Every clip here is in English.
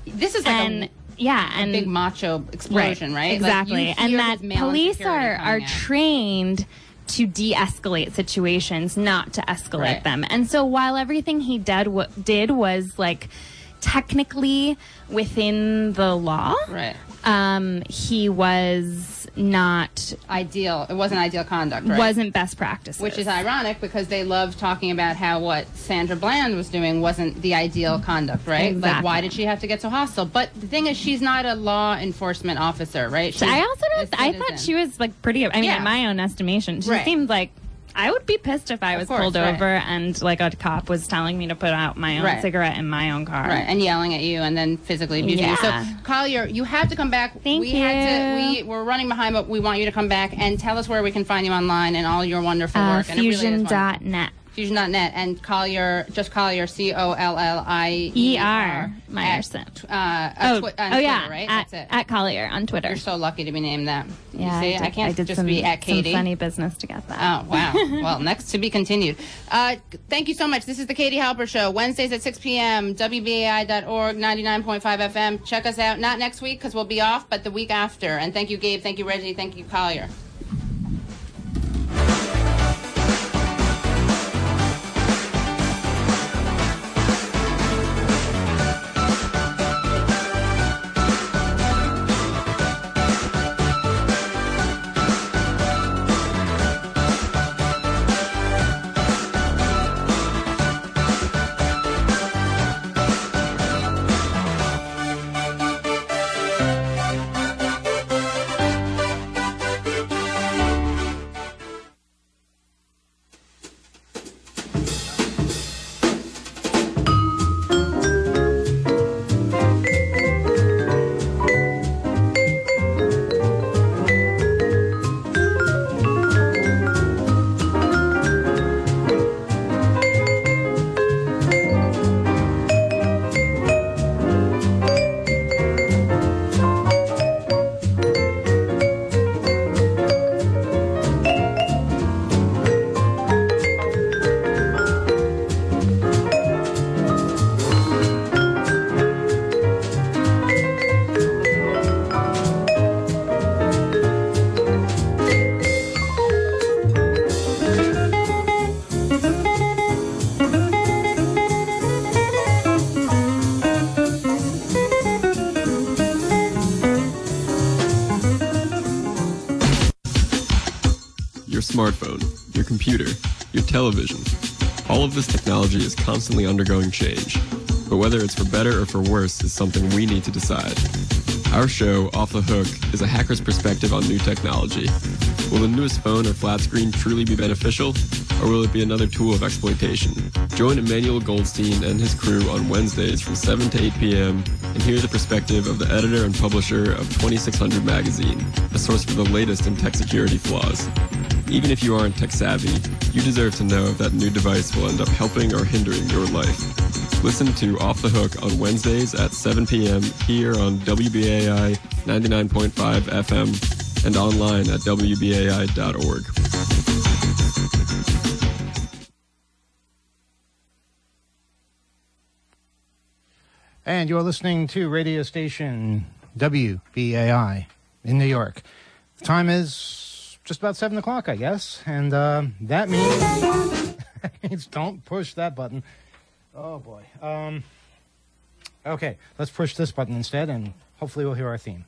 This is like a big macho explosion, right? Exactly. Like and that police are trained to de-escalate situations, not to escalate them. And so while everything he did was like technically within the law, he was not ideal. It wasn't ideal conduct, right? Wasn't best practices. Which is ironic because they love talking about how what Sandra Bland was doing wasn't the ideal conduct, right? Exactly. Like, why did she have to get so hostile? But the thing is, she's not a law enforcement officer, right? I thought she was like pretty, I mean, in my own estimation, she seemed like, I would be pissed if I was pulled over and like a cop was telling me to put out my own cigarette in my own car. Right, and yelling at you and then physically abusing you. So, Collier, you have to come back. Thank you. We're running behind, but we want you to come back and tell us where we can find you online and all your wonderful work. Fusion.net. Fusion.net and Collier, just Collier, Collier Meyerson. On Twitter, right? That's it. At Collier on Twitter. You're so lucky to be named that. Yeah, you see, I can't just be at Katie. Some funny business to get that. Oh, wow. Well, next to be continued. Thank you so much. This is the Katie Halper Show, Wednesdays at 6 p.m., WBAI.org, 99.5 FM. Check us out, not next week because we'll be off, but the week after. And thank you, Gabe. Thank you, Reggie. Thank you, Collier. Smartphone, your computer, your television. All of this technology is constantly undergoing change. But whether it's for better or for worse is something we need to decide. Our show, Off the Hook, is a hacker's perspective on new technology. Will the newest phone or flat screen truly be beneficial, or will it be another tool of exploitation? Join Emmanuel Goldstein and his crew on Wednesdays from 7 to 8 p.m. and hear the perspective of the editor and publisher of 2600 Magazine, a source for the latest in tech security flaws. Even if you aren't tech savvy, you deserve to know if that new device will end up helping or hindering your life. Listen to Off the Hook on Wednesdays at 7 p.m. here on WBAI 99.5 FM and online at WBAI.org. And you're listening to radio station WBAI in New York. The time is just about 7 o'clock, I guess. And that means don't push that button. Oh, boy. Okay, let's push this button instead, and hopefully we'll hear our theme.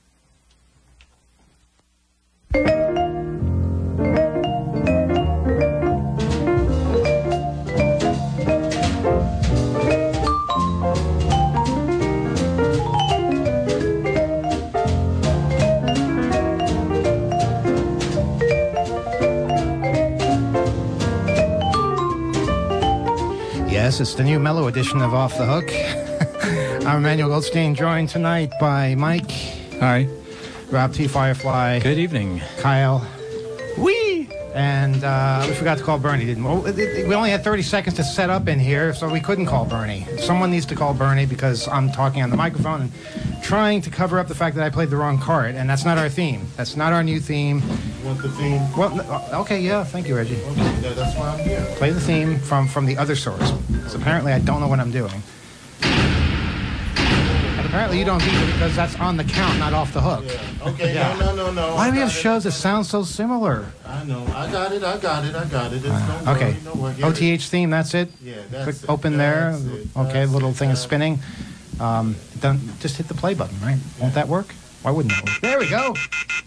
Yes, it's the new mellow edition of Off the Hook. I'm Emmanuel Goldstein, joined tonight by Mike. Hi. Rob T. Firefly. Good evening. Kyle. Wee! And we forgot to call Bernie, didn't we? We only had 30 seconds to set up in here, so we couldn't call Bernie. Someone needs to call Bernie because I'm talking on the microphone and trying to cover up the fact that I played the wrong card, and that's not our theme. That's not our new theme. Want the theme? Well, okay, yeah, thank you, Reggie. Okay, that's why I'm here. Play the theme from the other source. So apparently I don't know what I'm doing. Apparently you don't either because that's on the count, not off the hook. Yeah. Okay, Yeah. no. Why do we have shows that sound so similar? I know. I got it. Don't Okay. worry. No worry. Here it is. OTH theme, that's it? Yeah, that's Click it. open there. That's it. Okay, That's little it. thing is spinning. Just hit the play button, right? Won't that work? Why wouldn't it work? There we go.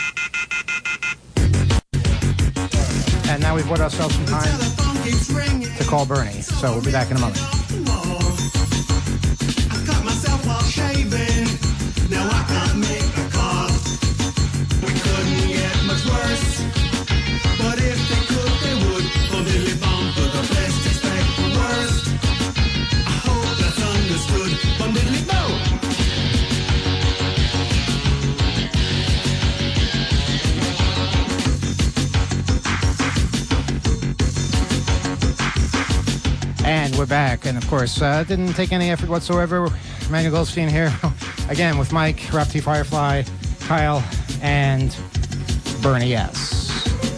And now we've bought ourselves some time to call Bernie. So we'll be back in a moment. I cut myself while shaving. Now I can't make a call. We couldn't get much worse. But if they could, they would. For Billy Bump for the best, expect the worst. I hope that's understood. Bum Billy Bo. And we're back. And of course, didn't take any effort whatsoever. Emmanuel Goldstein here. Again with Mike, Rob T. Firefly, Kyle, and Bernie S.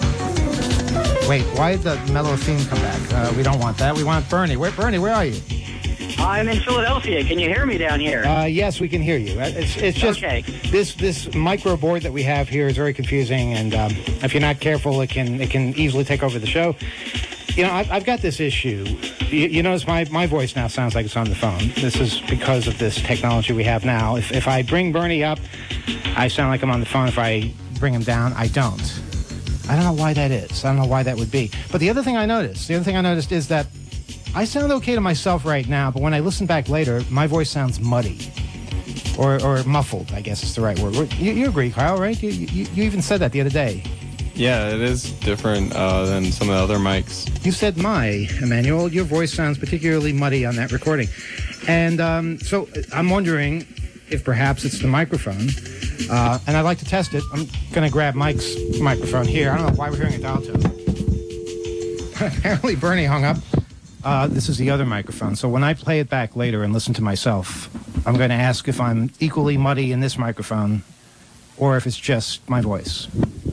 Wait, why did the mellow theme come back? We don't want that. We want Bernie. Bernie, where are you? I'm in Philadelphia. Can you hear me down here? Yes, we can hear you. It's just Okay. this micro board that we have here is very confusing, and if you're not careful, it can easily take over the show. You know, I've got this issue. You notice my voice now sounds like it's on the phone. This is because of this technology we have now. If I bring Bernie up, I sound like I'm on the phone. If I bring him down, I don't. I don't know why that is. I don't know why that would be. But the other thing I noticed is that I sound okay to myself right now, but when I listen back later, my voice sounds muddy. Or muffled, I guess is the right word. You agree, Kyle, right? You even said that the other day. Yeah, it is different than some of the other mics. You said Emmanuel. Your voice sounds particularly muddy on that recording. And so I'm wondering if perhaps it's the microphone. And I'd like to test it. I'm going to grab Mike's microphone here. I don't know why we're hearing a dial tone. Apparently Bernie hung up. This is the other microphone. So when I play it back later and listen to myself, I'm going to ask if I'm equally muddy in this microphone or if it's just my voice.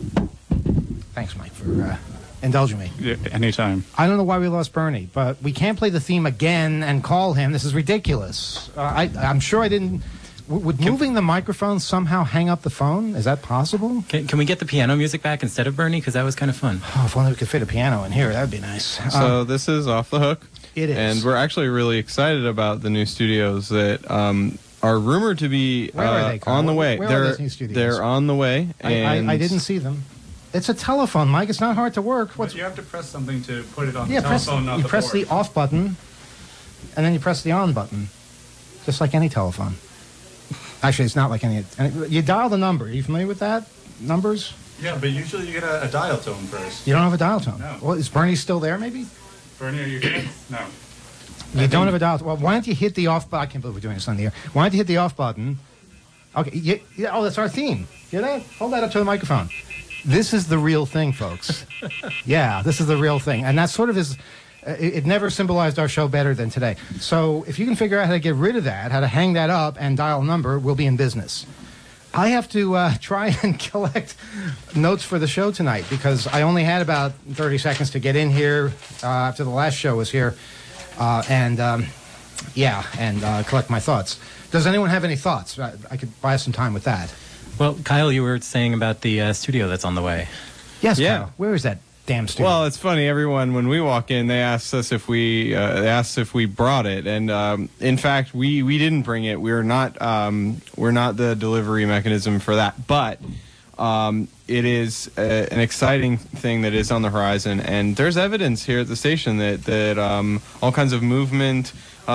Thanks, Mike, for indulging me. Yeah, anytime. I don't know why we lost Bernie, but we can't play the theme again and call him. This is ridiculous. I'm sure I didn't... Would moving the microphone somehow hang up the phone? Is that possible? Can we get the piano music back instead of Bernie? Because that was kind of fun. Oh, if only we could fit a piano in here. That would be nice. So this is Off the Hook. It is. And we're actually really excited about the new studios that are rumored to be Where are they, Kyle? on the way. Where are those new studios? They're on the way. And I didn't see them. It's a telephone, Mike. It's not hard to work. But you have to press something to put it on the press, telephone, not you the press board. the off button, and then you press the on button, just like any telephone. Actually, it's not like any. You dial the number. Are you familiar with that? Numbers? Yeah, but usually you get a dial tone first. You don't have a dial tone. No. Well, is Bernie still there? Maybe. Bernie, are you here? No. You don't have a dial. Well, why don't you hit the off button? I can't believe we're doing this on the air. Why don't you hit the off button? Okay. Oh, that's our theme. Hear that? Hold that up to the microphone. This is the real thing, folks. Yeah, this is the real thing. And that sort of is... It never symbolized our show better than today. So if you can figure out how to get rid of that, how to hang that up and dial a number, we'll be in business. I have to try and collect notes for the show tonight because I only had about 30 seconds to get in here after the last show was here and collect my thoughts. Does anyone have any thoughts? I could buy some time with that. Well, Kyle, you were saying about the studio that's on the way. Yes, Yeah. Kyle. Where is that damn studio? Well, it's funny. Everyone, when we walk in, they ask us if we brought it, and in fact, we didn't bring it. We're not the delivery mechanism for that, but it is an exciting thing that is on the horizon, and there's evidence here at the station that all kinds of movement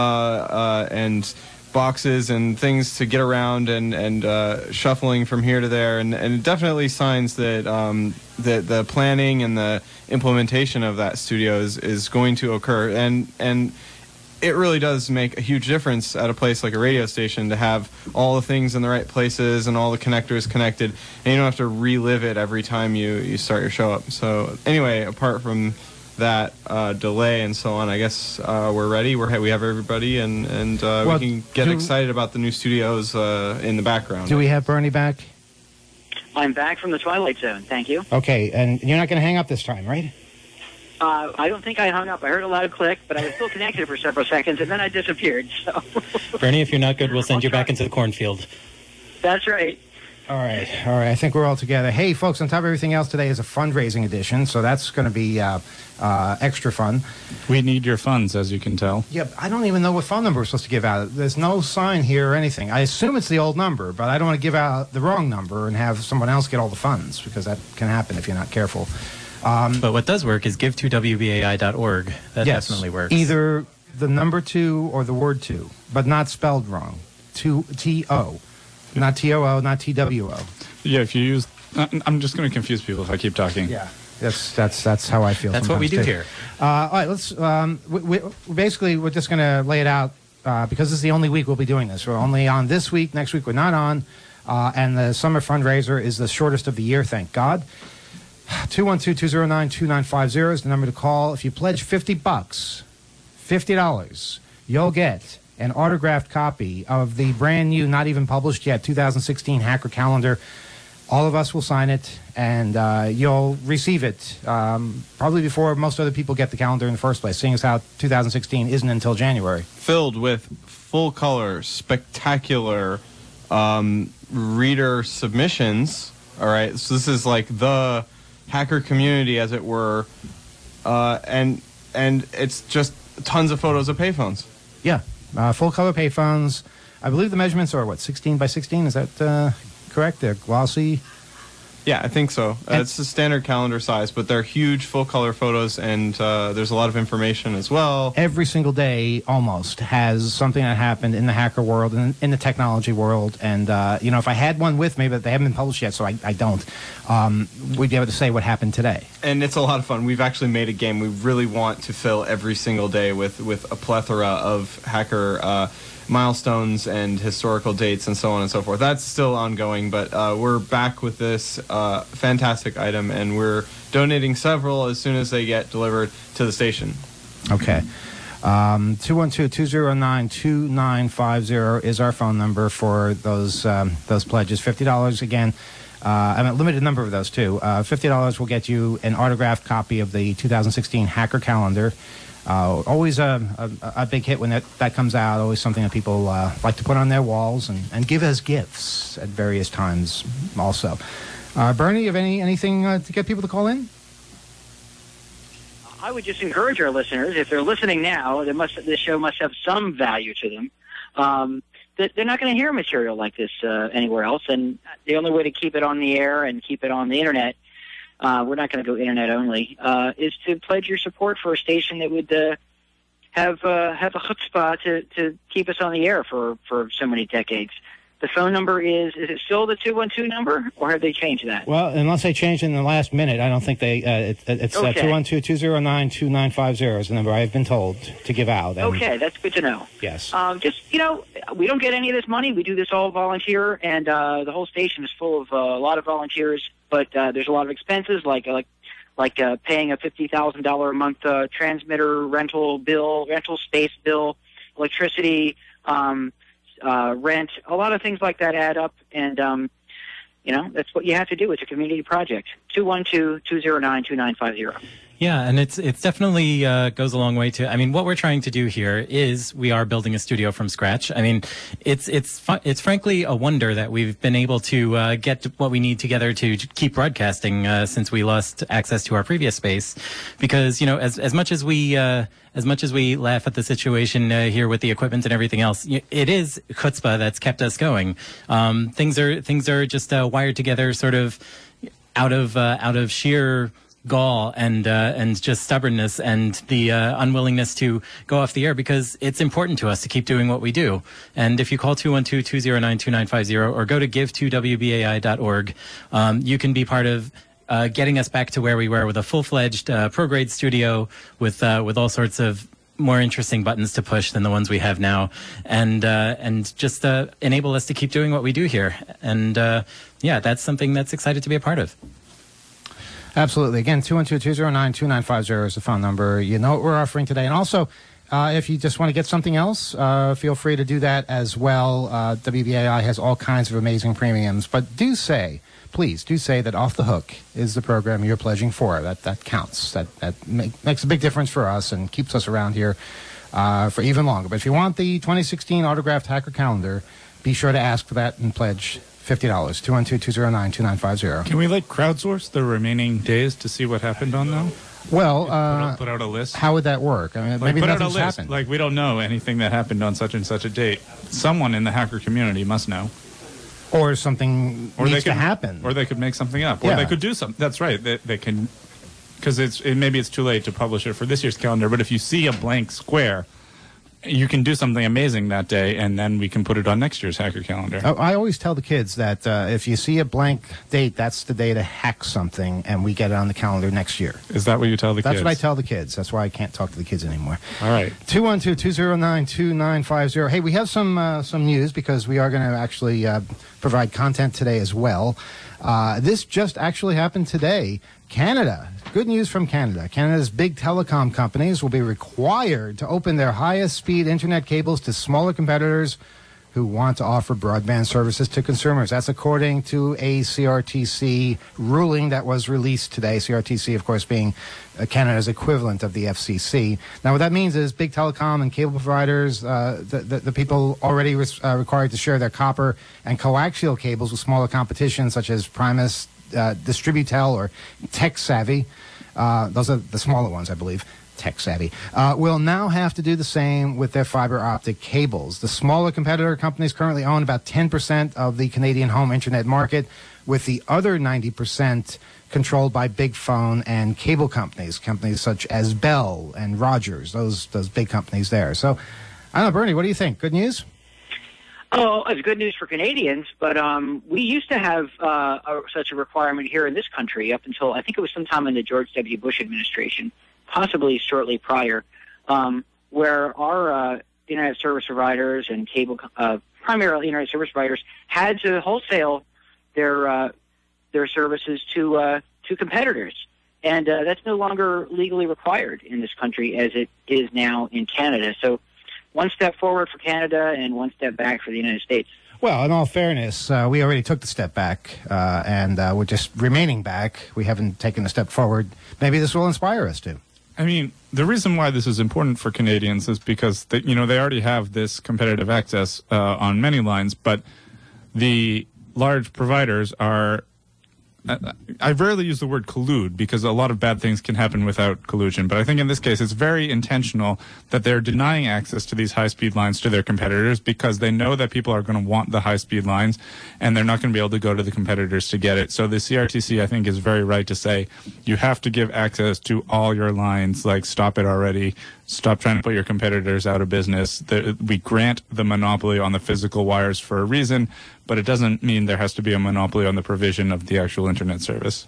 and boxes and things to get around and shuffling from here to there, and definitely signs that that the planning and the implementation of that studio is going to occur, and it really does make a huge difference at a place like a radio station to have all the things in the right places and all the connectors connected, and you don't have to relive it every time you start your show up. So anyway, apart from that delay and so on, I guess we're ready. We have everybody, and we can get excited about the new studios in the background. Do we have Bernie back? I'm back from the Twilight Zone. Thank you. Okay, and you're not going to hang up this time, right? I don't think I hung up. I heard a loud click, but I was still connected for several seconds, and then I disappeared. So. Bernie, if you're not good, we'll send you back into the cornfield. That's right. All right. I think we're all together. Hey, folks, on top of everything else, today is a fundraising edition, so that's going to be extra fun. We need your funds, as you can tell. Yeah, I don't even know what phone number we're supposed to give out. There's no sign here or anything. I assume it's the old number, but I don't want to give out the wrong number and have someone else get all the funds, because that can happen if you're not careful. But what does work is give2wbai.org. That definitely works. Either the number 2 or the word 2, but not spelled wrong. T-O. Not T-O-O, not T-W-O. Yeah, if you use... I'm just going to confuse people if I keep talking. Yeah, that's how I feel. That's what we do here. All right, let's... basically, we're just going to lay it out, because this is the only week we'll be doing this. We're only on this week. Next week, we're not on. And the summer fundraiser is the shortest of the year, thank God. 212-209-2950 is the number to call. If you pledge $50, $50, you'll get an autographed copy of the brand new, not even published yet, 2016 Hacker Calendar. All of us will sign it, and you'll receive it probably before most other people get the calendar in the first place, seeing as how 2016 isn't until January. Filled with full-color, spectacular reader submissions. All right, so this is like the hacker community, as it were, and it's just tons of photos of payphones. Yeah, full-color payphones. I believe the measurements are, 16 by 16? Is that correct? They're glossy? Yeah, I think so. It's the standard calendar size, but they're huge full-color photos, and there's a lot of information as well. Every single day, almost, has something that happened in the hacker world and in the technology world. And, if I had one with me, but they haven't been published yet, so I don't, we'd be able to say what happened today. And it's a lot of fun. We've actually made a game. We really want to fill every single day with a plethora of hacker milestones and historical dates and so on and so forth. That's still ongoing, but we're back with this fantastic item, and we're donating several as soon as they get delivered to the station. Okay. 212-209-2950 is our phone number for those pledges. $50 again. A limited number of those, too. $50 will get you an autographed copy of the 2016 Hacker Calendar. Always a big hit when that comes out. Always something that people like to put on their walls and give as gifts at various times also. Bernie, you have anything to get people to call in? I would just encourage our listeners, if they're listening now, this show must have some value to them. That they're not going to hear material like this anywhere else, and the only way to keep it on the air and keep it on the internet, we're not going to go internet only, is to pledge your support for a station that would have a chutzpah to keep us on the air for so many decades. The phone number is it still the 212 number, or have they changed that? Well, unless they changed in the last minute, I don't think they, it's Okay. 212-209-2950 is the number I've been told to give out. And Okay, that's good to know. Yes. We don't get any of this money. We do this all volunteer, and the whole station is full of a lot of volunteers, but there's a lot of expenses like paying a $50,000 a month transmitter rental space bill, electricity, rent. A lot of things like that add up, and that's what you have to do. It's a community project. 212-209-2950. Yeah, and it's definitely goes a long way to. I mean, what we're trying to do here is we are building a studio from scratch. I mean, it's frankly a wonder that we've been able to get what we need together to keep broadcasting since we lost access to our previous space. Because as much as we laugh at the situation here with the equipment and everything else, it is chutzpah that's kept us going. Things are just wired together, sort of out of sheer gall and just stubbornness and the unwillingness to go off the air, because it's important to us to keep doing what we do. And if you call 212-209-2950 or go to give2wbai.org, you can be part of getting us back to where we were with a full-fledged pro-grade studio with all sorts of more interesting buttons to push than the ones we have now, and just enable us to keep doing what we do here. And that's something that's excited to be a part of. Absolutely. Again, 212-209-2950 is the phone number. You know what we're offering today. And also, If you just want to get something else, feel free to do that as well. WBAI has all kinds of amazing premiums. But please do say that Off the Hook is the program you're pledging for. That counts. That makes a big difference for us and keeps us around here for even longer. But if you want the 2016 autographed Hacker Calendar, be sure to ask for that and pledge $50. 212-209-2950. Can we crowdsource the remaining days to see what happened on them? Well, put out a list. How would that work? I mean, maybe put out a nothing's list. happened. We don't know anything that happened on such and such a date. Someone in the hacker community must know. Or something needs to happen. Or they could make something up. Yeah. Or they could do something. That's right. They can, because maybe it's too late to publish it for this year's calendar. But if you see a blank square, you can do something amazing that day, and then we can put it on next year's hacker calendar. I always tell the kids that if you see a blank date, that's the day to hack something, and we get it on the calendar next year. Is that what you tell the kids? That's what I tell the kids. That's why I can't talk to the kids anymore. All right. 212-209-2950. Hey, we have some news because we are going to actually provide content today as well. This just actually happened today. Canada. Good news from Canada. Canada's big telecom companies will be required to open their highest speed internet cables to smaller competitors who want to offer broadband services to consumers. That's according to a CRTC ruling that was released today. CRTC, of course, being Canada's equivalent of the FCC. Now, what that means is big telecom and cable providers, the people already required to share their copper and coaxial cables with smaller competition, such as Primus, Distributel, or Tech Savvy. Those are the smaller ones, I believe. Tech Savvy, will now have to do the same with their fiber optic cables. The smaller competitor companies currently own about 10% of the Canadian home internet market, with the other 90% controlled by big phone and cable companies such as Bell and Rogers, those big companies there. So, I don't know, Bernie, what do you think? Good news? Oh, it's good news for Canadians, but we used to have such a requirement here in this country up until, I think it was sometime in the George W. Bush administration, possibly shortly prior, where our internet service providers and cable, primarily internet service providers, had to wholesale their services to competitors, and that's no longer legally required in this country as it is now in Canada. So, one step forward for Canada and one step back for the United States. Well, in all fairness, we already took the step back, and we're just remaining back. We haven't taken a step forward. Maybe this will inspire us to. I mean, the reason why this is important for Canadians is because they already have this competitive access on many lines, but the large providers are. I rarely use the word collude because a lot of bad things can happen without collusion. But I think in this case, it's very intentional that they're denying access to these high-speed lines to their competitors because they know that people are going to want the high-speed lines and they're not going to be able to go to the competitors to get it. So the CRTC, I think, is very right to say you have to give access to all your lines. Stop it already. Stop trying to put your competitors out of business. We grant the monopoly on the physical wires for a reason, but it doesn't mean there has to be a monopoly on the provision of the actual internet service.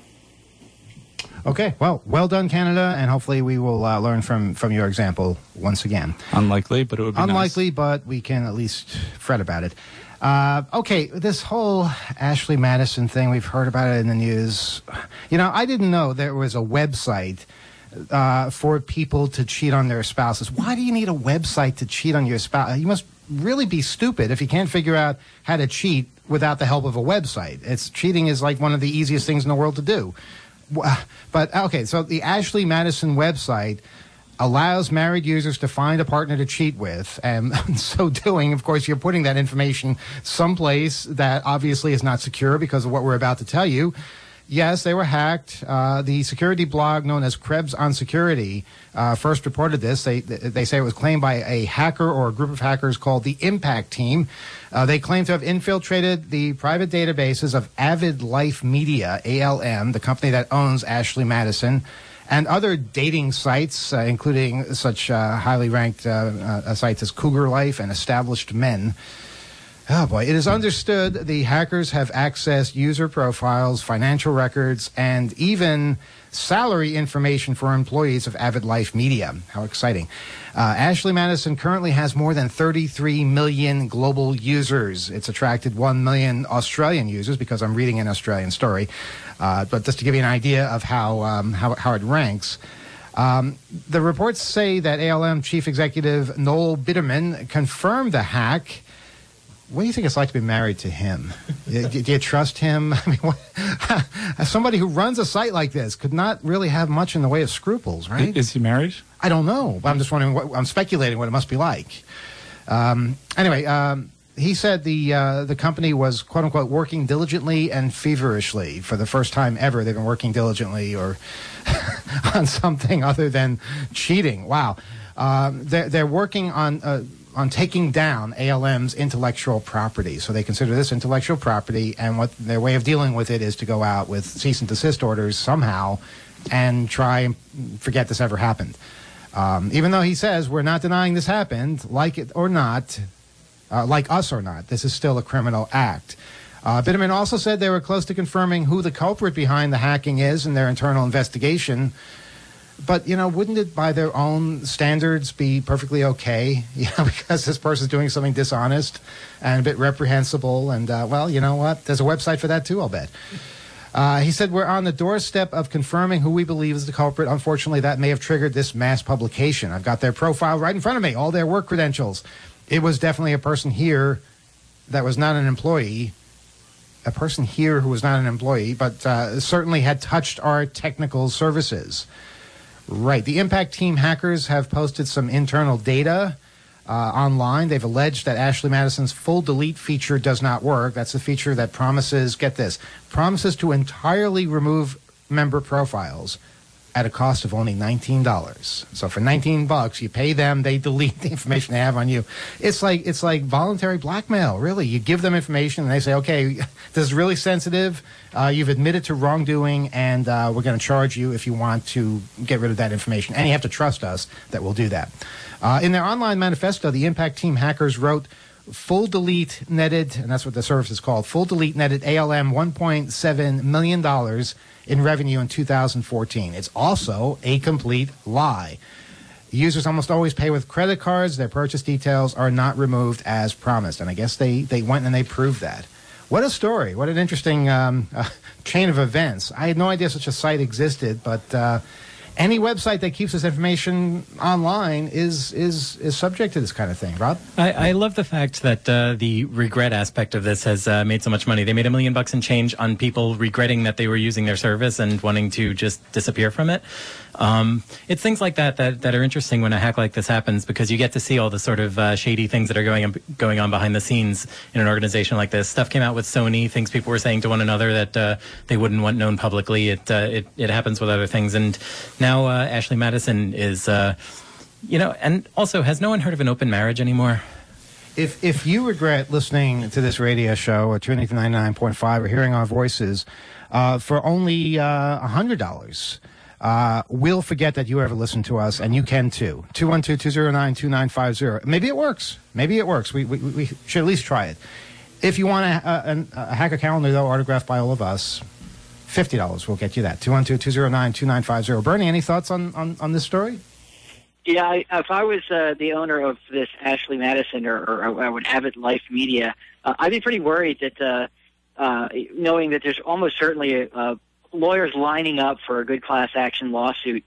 Okay, well done, Canada, and hopefully we will learn from your example once again. Unlikely, but it would be unlikely, nice. But we can at least fret about it. Okay, this whole Ashley Madison thing, we've heard about it in the news. I didn't know there was a website for people to cheat on their spouses. Why do you need a website to cheat on your spouse? You must really be stupid if you can't figure out how to cheat without the help of a website. Cheating is like one of the easiest things in the world to do. But, okay, so the Ashley Madison website allows married users to find a partner to cheat with, and in so doing, of course, you're putting that information someplace that obviously is not secure because of what we're about to tell you. Yes, they were hacked. The security blog known as Krebs on Security first reported this. They say it was claimed by a hacker or a group of hackers called the Impact Team. They claim to have infiltrated the private databases of Avid Life Media, ALM, the company that owns Ashley Madison, and other dating sites, including such highly ranked sites as Cougar Life and Established Men. Oh, boy. It is understood the hackers have accessed user profiles, financial records, and even salary information for employees of Avid Life Media. How exciting. Ashley Madison currently has more than 33 million global users. It's attracted 1 million Australian users because I'm reading an Australian story. But just to give you an idea of how it ranks. The reports say that ALM Chief Executive Noel Bitterman confirmed the hack. What do you think it's like to be married to him? Do you trust him? I mean, somebody who runs a site like this could not really have much in the way of scruples, right? Is he married? I don't know. I'm just wondering. I'm speculating what it must be like. Anyway, he said the company was quote unquote working diligently and feverishly for the first time ever. They've been working diligently or on something other than cheating. Wow. They're working on taking down ALM's intellectual property. So they consider this intellectual property, and what their way of dealing with it is to go out with cease and desist orders somehow and try and forget this ever happened. Even though he says we're not denying this happened, like it or not, like us or not, this is still a criminal act. Bitterman also said they were close to confirming who the culprit behind the hacking is in their internal investigation. But, wouldn't it by their own standards be perfectly okay? Because this person's doing something dishonest and a bit reprehensible. And, well, you know what? There's a website for that, too, I'll bet. He said, we're on the doorstep of confirming who we believe is the culprit. Unfortunately, that may have triggered this mass publication. I've got their profile right in front of me, all their work credentials. It was definitely a person here that was not an employee. A person here who was not an employee, but certainly had touched our technical services. Right. The Impact Team hackers have posted some internal data online. They've alleged that Ashley Madison's full delete feature does not work. That's the feature that promises, get this, promises to entirely remove member profiles at a cost of only $19. So for $19, you pay them, they delete the information they have on you. It's like voluntary blackmail, really. You give them information and they say, okay, this is really sensitive. You've admitted to wrongdoing, and we're going to charge you if you want to get rid of that information. And you have to trust us that we'll do that. In their online manifesto, the Impact Team hackers wrote, full delete netted, and that's what the service is called, full delete netted ALM $1.7 million in revenue in 2014. It's also a complete lie. Users almost always pay with credit cards. Their purchase details are not removed as promised. And I guess they went and they proved that. What a story. What an interesting chain of events. I had no idea such a site existed, but any website that keeps this information online is subject to this kind of thing. Rob? I love the fact that the regret aspect of this has made so much money. They made $1 million and change on people regretting that they were using their service and wanting to just disappear from it. It's things like that are interesting when a hack like this happens, because you get to see all the sort of shady things that are going on behind the scenes in an organization like this. Stuff came out with Sony, things people were saying to one another that they wouldn't want known publicly. It happens with other things. And now Ashley Madison is, and also, has no one heard of an open marriage anymore? If you regret listening to this radio show or tuning to 99.5 or hearing our voices for only $100, we'll forget that you ever listened to us, and you can too. 212-209-2950. Maybe it works. We should at least try it. If you want a hacker calendar, though, autographed by all of us, $50 will get you that. 212-209-2950. Bernie, any thoughts on this story? Yeah, if I was the owner of this Ashley Madison or I would have it Life Media, I'd be pretty worried that knowing that there's almost certainly lawyers lining up for a good class action lawsuit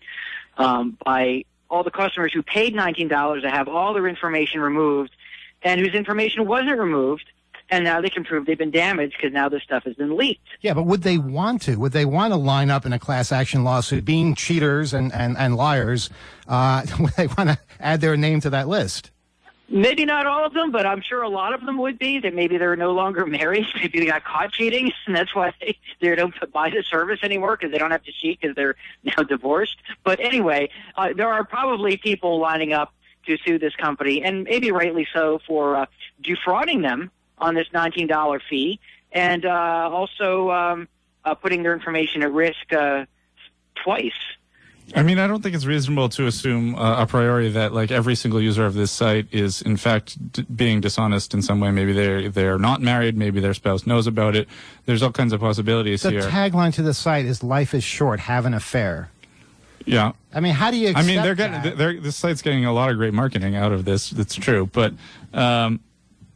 by all the customers who paid $19 to have all their information removed and whose information wasn't removed. And now they can prove they've been damaged because now this stuff has been leaked. Yeah, but would they want to? Would they want to line up in a class action lawsuit, being cheaters and liars? Would they want to add their name to that list? Maybe not all of them, but I'm sure a lot of them would be. That maybe they're no longer married. Maybe they got caught cheating, and that's why they don't buy the service anymore, because they don't have to cheat because they're now divorced. But anyway, there are probably people lining up to sue this company, and maybe rightly so, for defrauding them on this $19 fee, and also putting their information at risk twice. I mean, I don't think it's reasonable to assume a priori that like every single user of this site is in fact being dishonest in some way. Maybe they're not married. Maybe their spouse knows about it. There's all kinds of possibilities here. The tagline to the site is "Life is short, have an affair." Yeah. I mean, how do you accept this site's getting a lot of great marketing out of this. That's true, but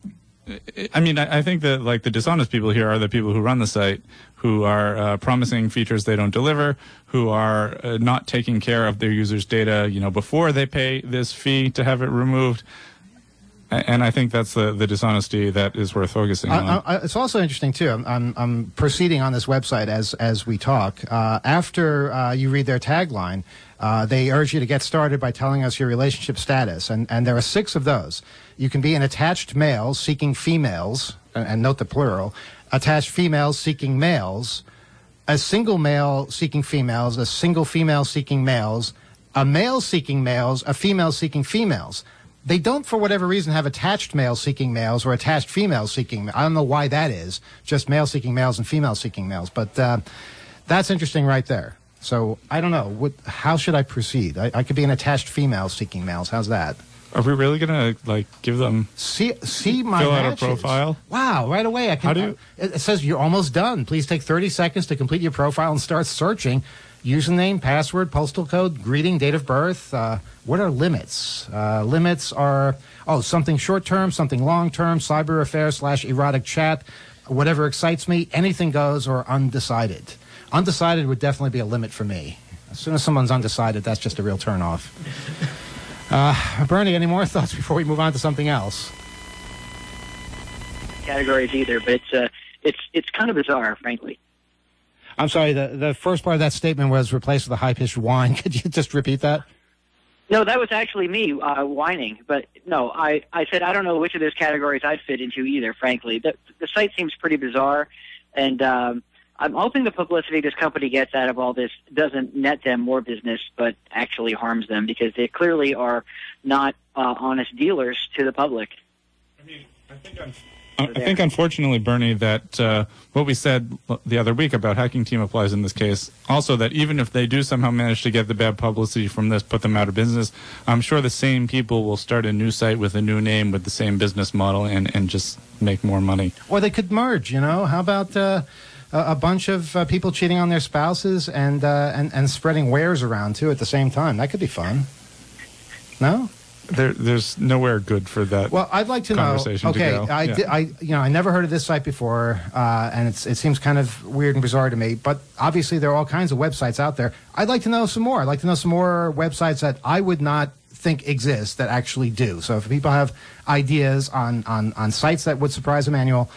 I mean, I think that like the dishonest people here are the people who run the site, who are promising features they don't deliver, who are not taking care of their users' data, before they pay this fee to have it removed. And I think that's the dishonesty that is worth focusing on. It's also interesting too. I'm proceeding on this website as we talk. After you read their tagline, they urge you to get started by telling us your relationship status, and there are 6 of those. You can be an attached male seeking females, and note the plural. Attached females seeking males, a single male seeking females, a single female seeking males, a male seeking males, a female seeking females. They don't, for whatever reason, have attached males seeking males or attached females seeking. I don't know why that is. Just male seeking males and female seeking males. But that's interesting right there. So I don't know. How should I proceed? I could be an attached female seeking males. How's that? Are we really gonna give them see my fill out matches? a profile? Wow! Right away, I can. It says you're almost done. Please take 30 seconds to complete your profile and start searching. Username, password, postal code, greeting, date of birth. What are limits? Limits are something short term, something long term, cyber affair / erotic chat, whatever excites me, anything goes, or undecided. Undecided would definitely be a limit for me. As soon as someone's undecided, that's just a real turn off. Bernie, any more thoughts before we move on to something else? Categories either, but it's kind of bizarre, frankly. I'm sorry, the first part of that statement was replaced with a high-pitched whine. Could you just repeat that? No, that was actually me whining. But no, I said I don't know which of those categories I'd fit into either, frankly. The site seems pretty bizarre, and I'm hoping the publicity this company gets out of all this doesn't net them more business, but actually harms them, because they clearly are not honest dealers to the public. I think, unfortunately, Bernie, that what we said the other week about Hacking Team applies in this case. Also, that even if they do somehow manage to get the bad publicity from this, put them out of business, I'm sure the same people will start a new site with a new name with the same business model and just make more money. Or they could merge, How about a bunch of people cheating on their spouses and spreading wares around, too, at the same time? That could be fun. No? There's nowhere good for that. Well, I'd like to know. Okay, I never heard of this site before, and it seems kind of weird and bizarre to me. But obviously, there are all kinds of websites out there. I'd like to know some more. I'd like to know some more websites that I would not think exist that actually do. So if people have ideas on sites that would surprise Emmanuel,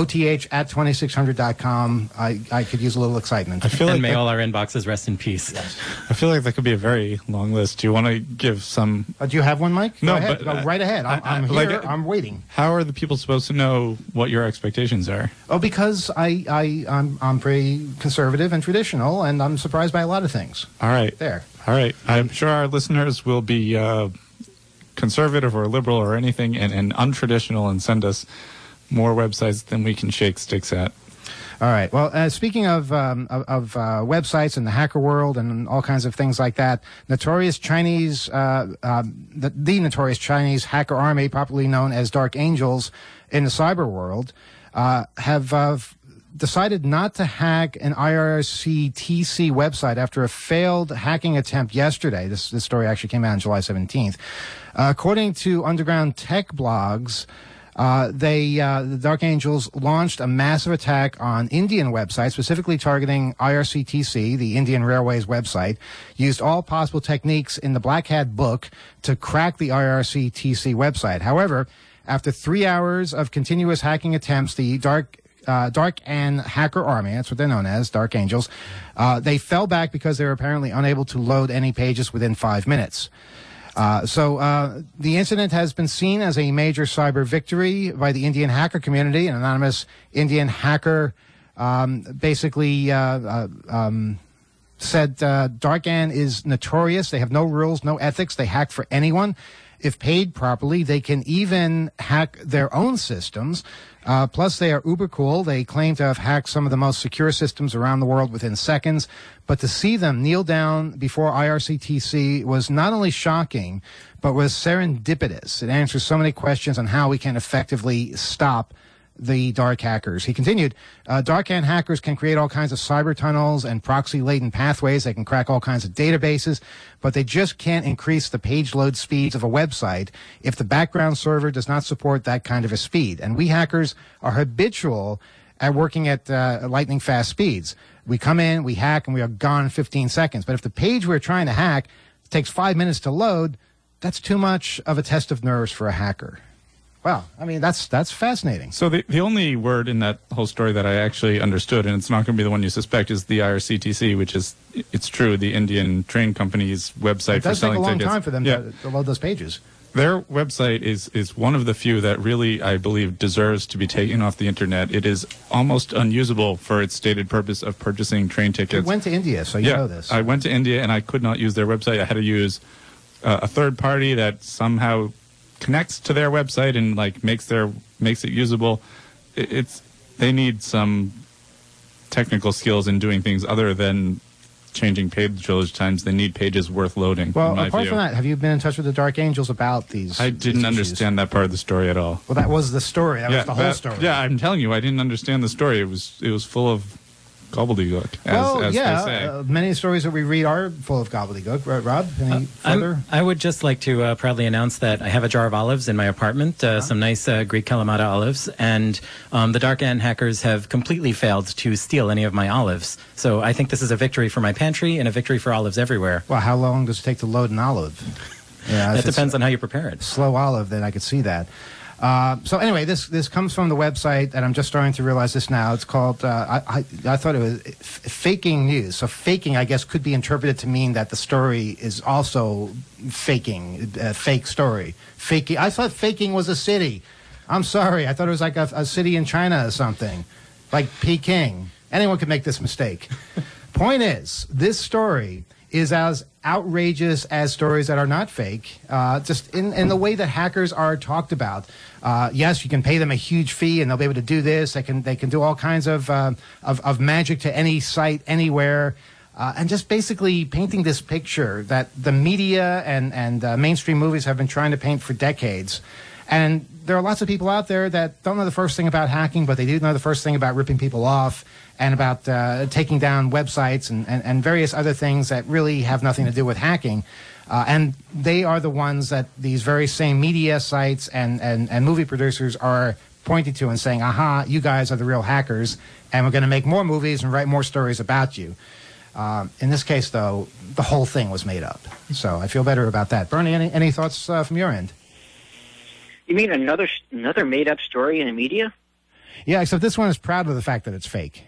OTH@2600.com. I could use a little excitement. I feel like may all our inboxes rest in peace. Yes. I feel like that could be a very long list. Do you want to give some? Do you have one, Mike? No, Go ahead. but Go right ahead. I'm here. I'm waiting. How are the people supposed to know what your expectations are? Oh, because I'm pretty conservative and traditional, and I'm surprised by a lot of things. All right. There. All right. I'm sure our listeners will be conservative or liberal or anything and untraditional and send us more websites than we can shake sticks at. All right. Well, speaking of websites and the hacker world and all kinds of things like that, notorious Chinese, the notorious Chinese hacker army, popularly known as Dark Angels in the cyber world, have decided not to hack an IRCTC website after a failed hacking attempt yesterday. This story actually came out on July 17th. According to underground tech blogs, the Dark Angels launched a massive attack on Indian websites, specifically targeting IRCTC, the Indian Railways website, used all possible techniques in the Black Hat book to crack the IRCTC website. However, after 3 hours of continuous hacking attempts, the Dark An hacker army, that's what they're known as, Dark Angels, they fell back because they were apparently unable to load any pages within 5 minutes. So the incident has been seen as a major cyber victory by the Indian hacker community. An anonymous Indian hacker basically said Darkan is notorious. They have no rules, no ethics. They hack for anyone. If paid properly, they can even hack their own systems. Plus, they are uber cool. They claim to have hacked some of the most secure systems around the world within seconds. But to see them kneel down before IRCTC was not only shocking, but was serendipitous. It answers so many questions on how we can effectively stop the dark hackers. He continued, dark end hackers can create all kinds of cyber tunnels and proxy-laden pathways. They can crack all kinds of databases, but they just can't increase the page load speeds of a website if the background server does not support that kind of a speed. And we hackers are habitual at working at lightning fast speeds. We come in, we hack, and we are gone in 15 seconds. But if the page we're trying to hack takes 5 minutes to load, that's too much of a test of nerves for a hacker. Wow, I mean, that's fascinating. So the only word in that whole story that I actually understood, and it's not going to be the one you suspect, is the IRCTC, which is, it's true, the Indian train company's website for selling tickets. It does take a long time for them to load those pages. Their website is one of the few that really, I believe, deserves to be taken off the internet. It is almost unusable for its stated purpose of purchasing train tickets. You went to India, so you know this. I went to India, and I could not use their website. I had to use a third party that somehow connects to their website and like makes it usable. They need some technical skills in doing things other than changing page load times. They need pages worth loading. Well, apart from that, have you been in touch with the Dark Angels about these? I didn't understand that part of the story at all. Well, that was the story. That was the whole story. Yeah, I'm telling you, I didn't understand the story. It was full of gobbledygook, as they say. Many stories that we read are full of gobbledygook. Right, Rob, any further? I would just like to proudly announce that I have a jar of olives in my apartment, some nice Greek Kalamata olives, and the Dark End hackers have completely failed to steal any of my olives. So I think this is a victory for my pantry and a victory for olives everywhere. Well, how long does it take to load an olive? Yeah, that depends on how you prepare it. Slow olive, then I could see that. So anyway, this comes from the website, and I'm just starting to realize this now. It's called, I thought it was faking news. So faking, I guess, could be interpreted to mean that the story is also faking, fake story. Faking. I thought faking was a city. I'm sorry. I thought it was like a city in China or something, like Peking. Anyone could make this mistake. Point is, this story is as outrageous as stories that are not fake, just in the way that hackers are talked about. Yes, you can pay them a huge fee, and they'll be able to do this. They can do all kinds of magic to any site, anywhere, and just basically painting this picture that the media and mainstream movies have been trying to paint for decades. And there are lots of people out there that don't know the first thing about hacking, but they do know the first thing about ripping people off and about taking down websites and various other things that really have nothing to do with hacking. And they are the ones that these very same media sites and movie producers are pointing to and saying, aha, you guys are the real hackers, and we're going to make more movies and write more stories about you. In this case, though, the whole thing was made up. So I feel better about that. Bernie, any thoughts from your end? You mean another made-up story in the media? Yeah, except this one is proud of the fact that it's fake.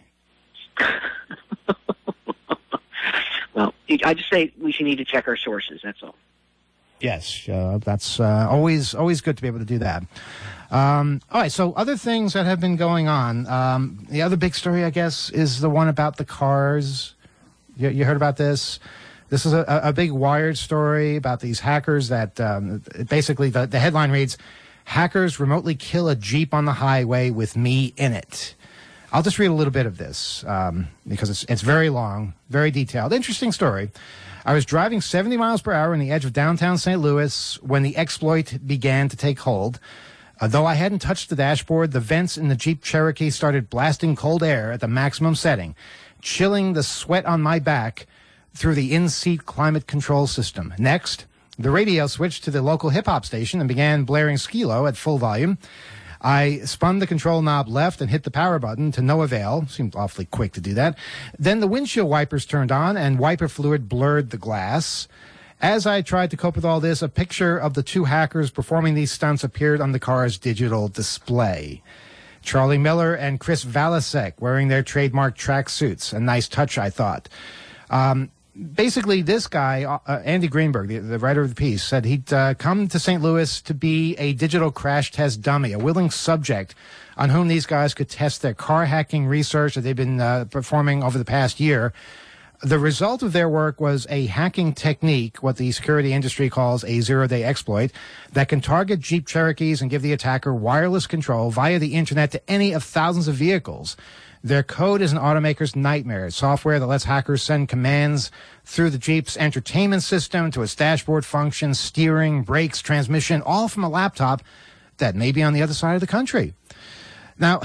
Well, I just say we should need to check our sources, that's all. Yes, that's always good to be able to do that. All right, so other things that have been going on. The other big story, I guess, is the one about the cars. You heard about this? This is a big Wired story about these hackers that basically the headline reads, "Hackers remotely kill a Jeep on the highway with me in it." I'll just read a little bit of this because it's very long, very detailed. Interesting story. I was driving 70 miles per hour on the edge of downtown St. Louis when the exploit began to take hold. Though I hadn't touched the dashboard, the vents in the Jeep Cherokee started blasting cold air at the maximum setting, chilling the sweat on my back through the in-seat climate control system. Next, the radio switched to the local hip-hop station and began blaring Skilo at full volume. I spun the control knob left and hit the power button to no avail. Seemed awfully quick to do that. Then the windshield wipers turned on and wiper fluid blurred the glass. As I tried to cope with all this, a picture of the two hackers performing these stunts appeared on the car's digital display. Charlie Miller and Chris Valasek wearing their trademark track suits. A nice touch, I thought. Basically, this guy, Andy Greenberg, the writer of the piece, said he'd come to St. Louis to be a digital crash test dummy, a willing subject on whom these guys could test their car hacking research that they've been performing over the past year. The result of their work was a hacking technique, what the security industry calls a zero-day exploit, that can target Jeep Cherokees and give the attacker wireless control via the internet to any of thousands of vehicles. Their code is an automaker's nightmare. It's software that lets hackers send commands through the Jeep's entertainment system to its dashboard functions, steering, brakes, transmission, all from a laptop that may be on the other side of the country. Now,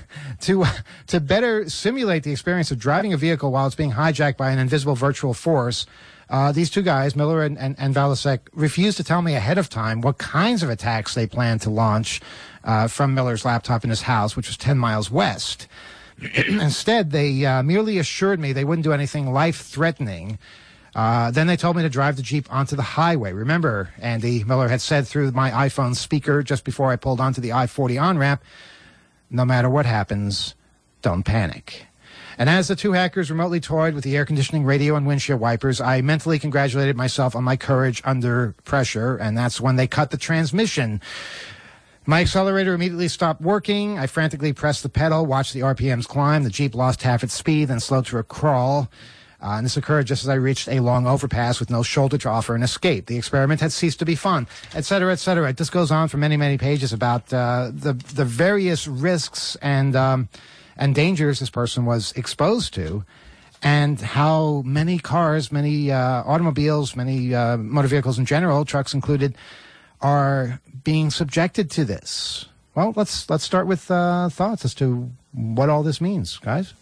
to better simulate the experience of driving a vehicle while it's being hijacked by an invisible virtual force, these two guys, Miller and Valasek, refused to tell me ahead of time what kinds of attacks they planned to launch from Miller's laptop in his house, which was 10 miles west. Instead, they merely assured me they wouldn't do anything life-threatening. Then they told me to drive the Jeep onto the highway. Remember, Andy, Miller had said through my iPhone speaker just before I pulled onto the I-40 on-ramp, no matter what happens, don't panic. And as the two hackers remotely toyed with the air conditioning, radio, and windshield wipers, I mentally congratulated myself on my courage under pressure, and that's when they cut the transmission. My accelerator immediately stopped working. I frantically pressed the pedal, watched the RPMs climb. The Jeep lost half its speed, then slowed to a crawl. And this occurred just as I reached a long overpass with no shoulder to offer an escape. The experiment had ceased to be fun, et cetera, et cetera. This goes on for many, many pages about the various risks and dangers this person was exposed to, and how many cars, many automobiles, many motor vehicles in general, trucks included, are being subjected to this. Well, let's start with thoughts as to what all this means, guys.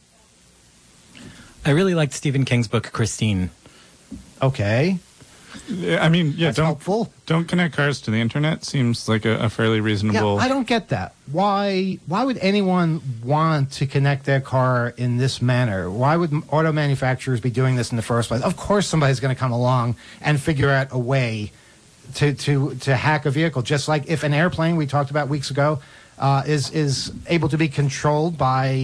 I really liked Stephen King's book, Christine. Okay. I mean, yeah, That's helpful. Don't connect cars to the internet. Seems like a fairly reasonable. Yeah, I don't get that. Why would anyone want to connect their car in this manner? Why would auto manufacturers be doing this in the first place? Of course, somebody's going to come along and figure out a way to hack a vehicle. Just like if an airplane we talked about weeks ago is able to be controlled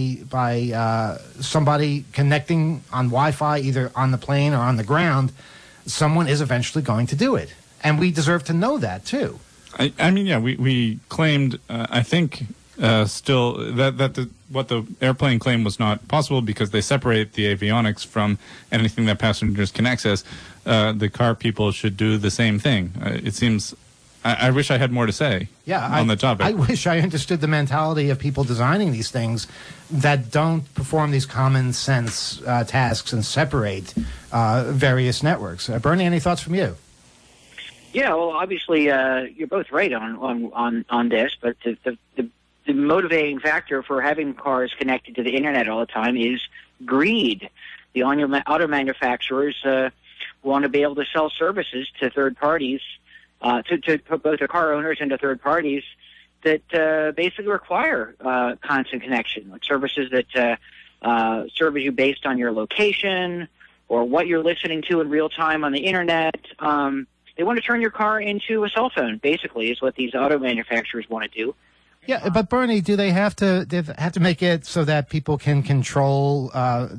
by somebody connecting on Wi-Fi, either on the plane or on the ground, someone is eventually going to do it. And we deserve to know that, too. I mean, yeah, we claimed, I think, still that what the airplane claimed was not possible because they separate the avionics from anything that passengers can access. The car people should do the same thing. It seems... I wish I had more to say on the topic. I wish I understood the mentality of people designing these things that don't perform these common sense tasks and separate various networks. Bernie, any thoughts from you? Yeah, well, obviously you're both right on this, but the motivating factor for having cars connected to the internet all the time is greed. The auto manufacturers want to be able to sell services to third parties. To both the car owners and to third parties that basically require constant connection, like services that service you based on your location or what you're listening to in real time on the internet. They want to turn your car into a cell phone, basically, is what these auto manufacturers want to do. Yeah, but Bernie, do they have to make it so that people can control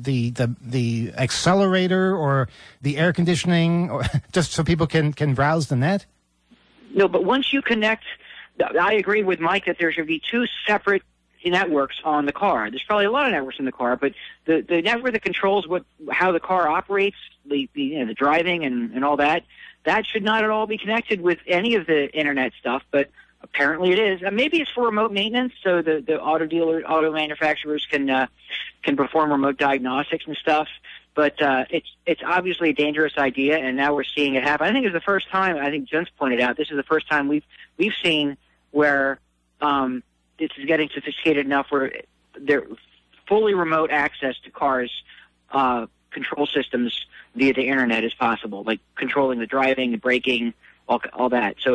the accelerator or the air conditioning, or just so people can browse the net? No, but once you connect, I agree with Mike that there should be two separate networks on the car. There's probably a lot of networks in the car, but the network that controls how the car operates, the driving and all that should not at all be connected with any of the internet stuff. But apparently it is. Maybe it's for remote maintenance, so the auto manufacturers can perform remote diagnostics and stuff. But it's obviously a dangerous idea, and now we're seeing it happen. I think it's the first time. I think Jen's pointed out this is the first time we've seen where this is getting sophisticated enough where they're fully remote access to cars, control systems via the internet is possible, like controlling the driving, the braking, all that. So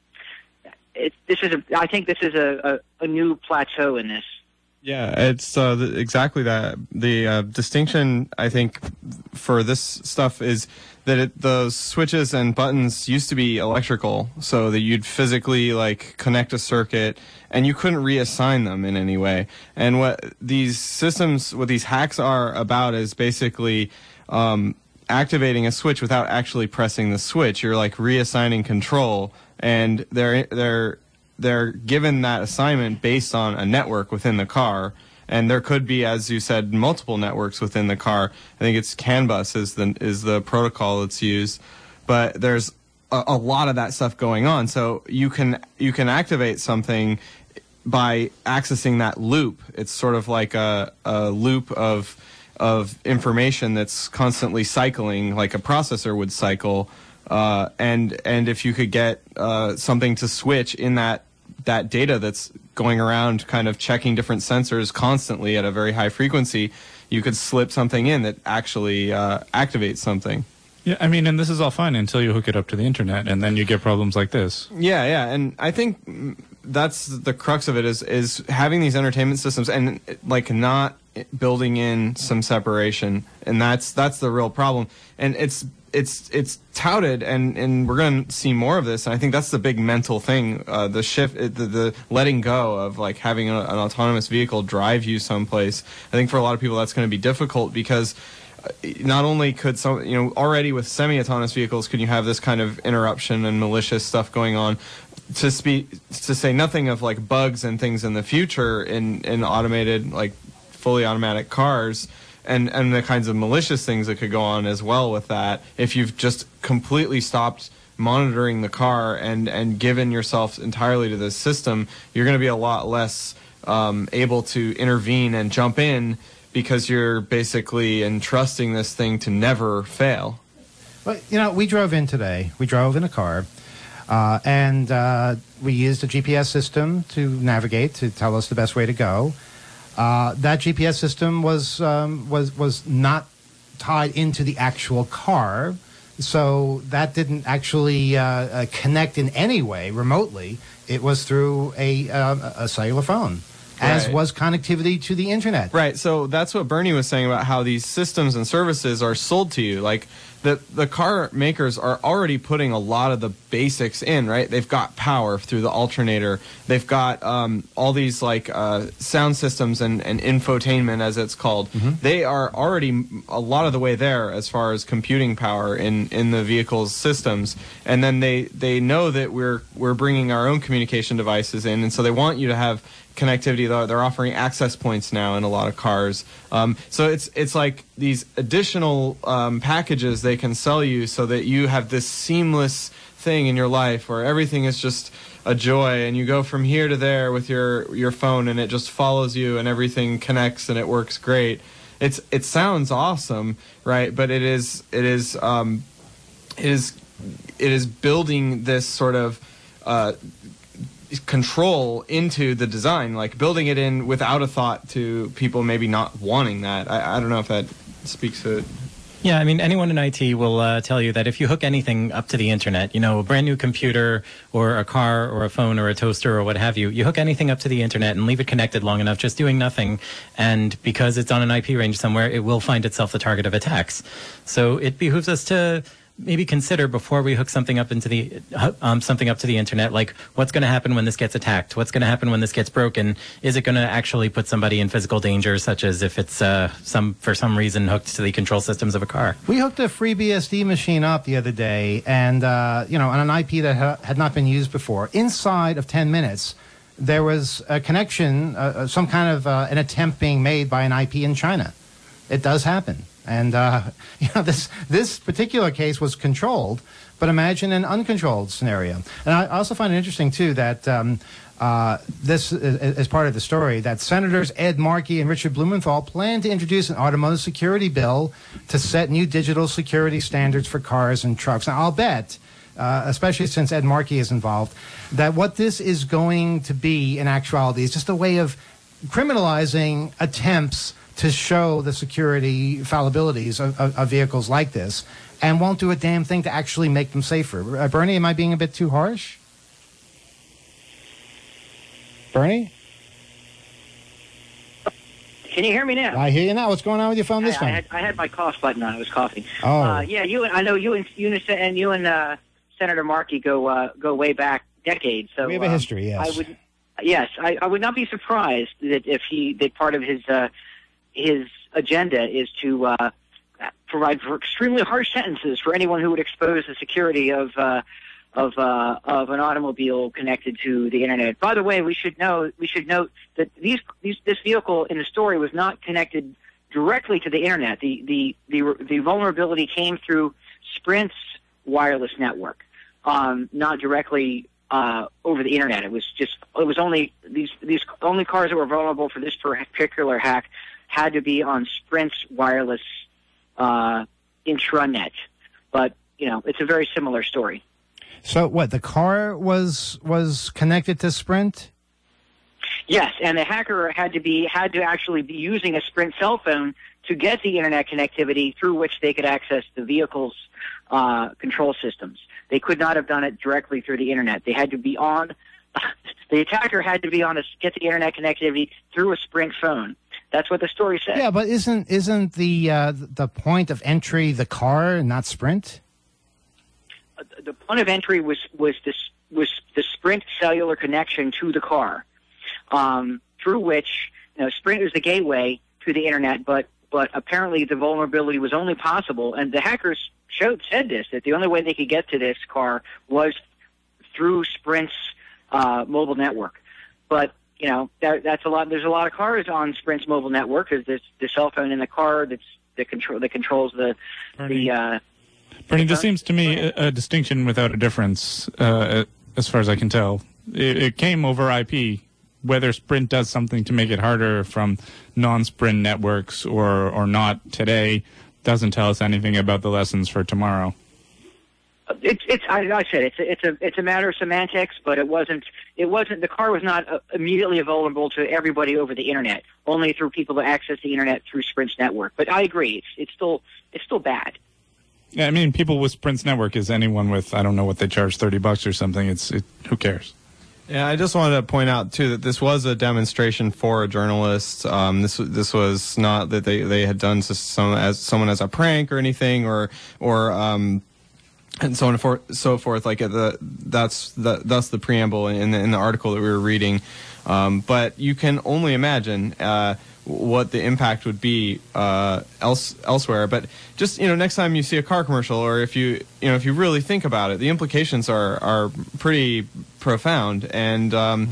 I think this is a new plateau in this. Yeah, it's exactly that. The distinction, I think, for this stuff is that those switches and buttons used to be electrical, so that you'd physically connect a circuit, and you couldn't reassign them in any way. And what these systems, what these hacks are about, is basically activating a switch without actually pressing the switch. You're reassigning control, and they're given that assignment based on a network within the car, and there could be, as you said, multiple networks within the car. I think it's CAN bus is the protocol that's used, but there's a lot of that stuff going on. So you can activate something by accessing that loop. It's sort of like a loop of information that's constantly cycling, like a processor would cycle. And if you could get something to switch in that data that's going around kind of checking different sensors constantly at a very high frequency, you could slip something in that actually activates something. Yeah, I mean, and this is all fine until you hook it up to the internet, and then you get problems like this. Yeah, and I think that's the crux of it is having these entertainment systems and like not building in some separation, and that's the real problem. And it's touted, and we're going to see more of this. And I think that's the big mental thing, the shift, the letting go of like having an autonomous vehicle drive you someplace. I think for a lot of people that's going to be difficult because not only could some, already with semi-autonomous vehicles, could you have this kind of interruption and malicious stuff going on, to say nothing of like bugs and things in the future in automated, like fully automatic cars, and the kinds of malicious things that could go on as well with that. If you've just completely stopped monitoring the car and given yourself entirely to this system, you're going to be a lot less able to intervene and jump in, because you're basically entrusting this thing to never fail. Well, we drove in today. We drove in a car, and we used a GPS system to navigate, to tell us the best way to go. That GPS system was not tied into the actual car, so that didn't actually connect in any way remotely. It was through a cellular phone. As was connectivity to the internet. Right, so that's what Bernie was saying about how these systems and services are sold to you. Like, the car makers are already putting a lot of the basics in, right? They've got power through the alternator. They've got all these, like, sound systems and infotainment, as it's called. Mm-hmm. They are already a lot of the way there as far as computing power in the vehicle's systems. And then they know that we're bringing our own communication devices in, and so they want you to have connectivity. They're offering access points now in a lot of cars. So it's like these additional packages they can sell you so that you have this seamless thing in your life where everything is just a joy, and you go from here to there with your phone, and it just follows you, and everything connects, and it works great. It sounds awesome, right? But it is building this sort of control into the design, like building it in without a thought to people maybe not wanting that. I don't know if that speaks to it. Yeah, I mean, anyone in IT will tell you that if you hook anything up to the internet, a brand new computer or a car or a phone or a toaster or what have you, you hook anything up to the internet and leave it connected long enough, just doing nothing, and because it's on an IP range somewhere, it will find itself the target of attacks. So it behooves us to maybe consider, before we hook something up into the something up to the internet, like, what's going to happen when this gets attacked? What's going to happen when this gets broken? Is it going to actually put somebody in physical danger, such as if it's for some reason hooked to the control systems of a car? We hooked a FreeBSD machine up the other day, and on an IP that had not been used before. Inside of 10 minutes, there was a connection, some kind of an attempt being made by an IP in China. It does happen. And, this particular case was controlled, but imagine an uncontrolled scenario. And I also find it interesting, too, that this is part of the story, that Senators Ed Markey and Richard Blumenthal plan to introduce an automotive security bill to set new digital security standards for cars and trucks. Now, I'll bet, especially since Ed Markey is involved, that what this is going to be in actuality is just a way of criminalizing attempts to show the security fallibilities of vehicles like this, and won't do a damn thing to actually make them safer. Bernie, am I being a bit too harsh? Bernie? Can you hear me now? I hear you now. What's going on with your phone this time? I had my cough button on. I was coughing. Oh. I know you and Senator Markey go way back decades. So we have a history, yes. I would not be surprised that part of his agenda is to provide for extremely harsh sentences for anyone who would expose the security of an automobile connected to the internet. By the way, we should note that this vehicle in the story was not connected directly to the internet. The vulnerability came through Sprint's wireless network, not directly over the internet. It was only these only cars that were vulnerable for this particular hack had to be on Sprint's wireless intranet. But it's a very similar story. So what? The car was connected to Sprint? Yes, and the hacker had to actually be using a Sprint cell phone to get the internet connectivity through which they could access the vehicle's control systems. They could not have done it directly through the internet. They had to be on. The attacker had to be on to get the internet connectivity through a Sprint phone. That's what the story said. Yeah, but isn't the point of entry the car and not Sprint? The point of entry was the Sprint cellular connection to the car, through which Sprint is the gateway to the internet. But apparently the vulnerability was only possible, and the hackers said this, that the only way they could get to this car was through Sprint's mobile network. But that's a lot. There's a lot of cars on Sprint's mobile network because there's the cell phone in the car that controls the Bernie, this seems to me a distinction without a difference, as far as I can tell. It came over IP. Whether Sprint does something to make it harder from non-Sprint networks or not today doesn't tell us anything about the lessons for tomorrow. It's a matter of semantics, but it wasn't. The car was not immediately available to everybody over the internet. Only through people who access the internet through Sprint's network. But I agree, it's still bad. Yeah, I mean, people with Sprint's network is anyone with, I don't know what they charge, $30 or something. Who cares? Yeah, I just wanted to point out too that this was a demonstration for a journalist. This was not that they had done someone as a prank or anything, or and so on and so forth. Like that's the preamble in the article that we were reading. But you can only imagine what the impact would be elsewhere. But just next time you see a car commercial, or if you really think about it, the implications are pretty profound. And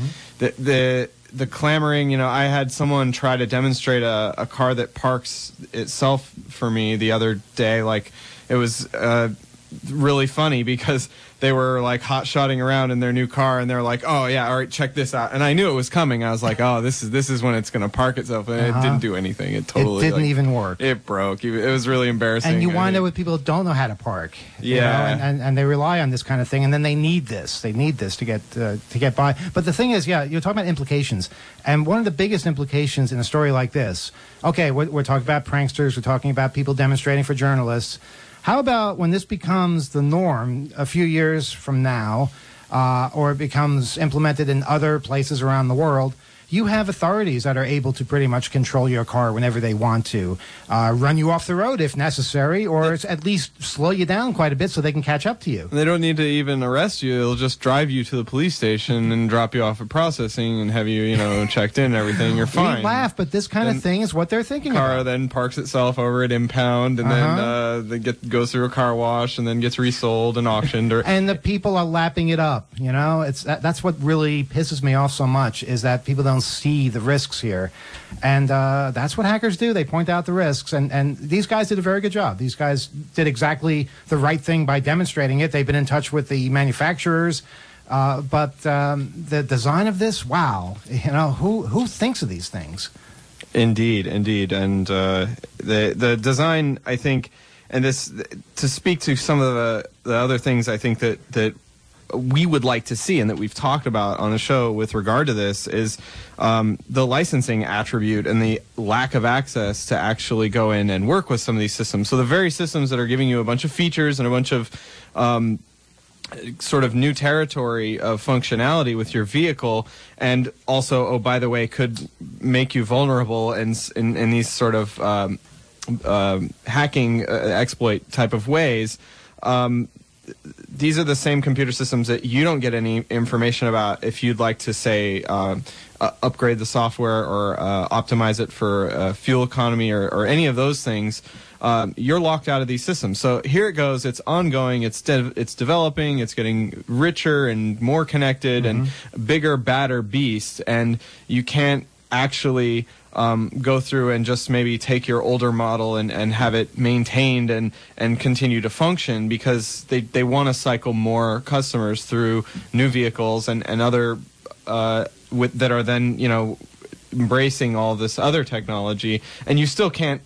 the clamoring, I had someone try to demonstrate a car that parks itself for me the other day. Like, it was really funny because they were like hot-shotting around in their new car, and they're like, "Oh yeah, all right, check this out." And I knew it was coming. I was like, "Oh, this is when it's going to park itself," and it didn't do anything. It didn't even work. It broke. It was really embarrassing. And you wind up with people who don't know how to park. Yeah, and they rely on this kind of thing, and then they need this. They need this to get by. But the thing is, you're talking about implications, and one of the biggest implications in a story like this. Okay, we're talking about pranksters. We're talking about people demonstrating for journalists. How about when this becomes the norm a few years from now, or it becomes implemented in other places around the world? You have authorities that are able to pretty much control your car whenever they want to, run you off the road if necessary, or at least slow you down quite a bit so they can catch up to you. They don't need to even arrest you. They'll just drive you to the police station and drop you off at processing and have you, checked in and everything. You're fine. We laugh, but this kind of thing is what they're thinking about. The car then parks itself over at impound, and then goes through a car wash, and then gets resold and auctioned. And the people are lapping it up. That's what really pisses me off so much, is that people don't see the risks here. And that's what hackers do. They point out the risks. And these guys did a very good job. These guys did exactly the right thing by demonstrating it. They've been in touch with the manufacturers. But the design of this, wow. Who thinks of these things? Indeed. And the design, I think, and this, to speak to some of the other things I think that we would like to see and that we've talked about on the show with regard to this is the licensing attribute and the lack of access to actually go in and work with some of these systems. So the very systems that are giving you a bunch of features and a bunch of sort of new territory of functionality with your vehicle, and also, oh, by the way, could make you vulnerable in these sort of hacking exploit type of ways. These are the same computer systems that you don't get any information about if you'd like to, say, upgrade the software or optimize it for fuel economy or any of those things. You're locked out of these systems. So here it goes. It's ongoing. It's developing. It's getting richer and more connected and bigger, badder beast. And you can't actually go through and just maybe take your older model and have it maintained and continue to function, because they want to cycle more customers through new vehicles and other that are then embracing all this other technology, and you still can't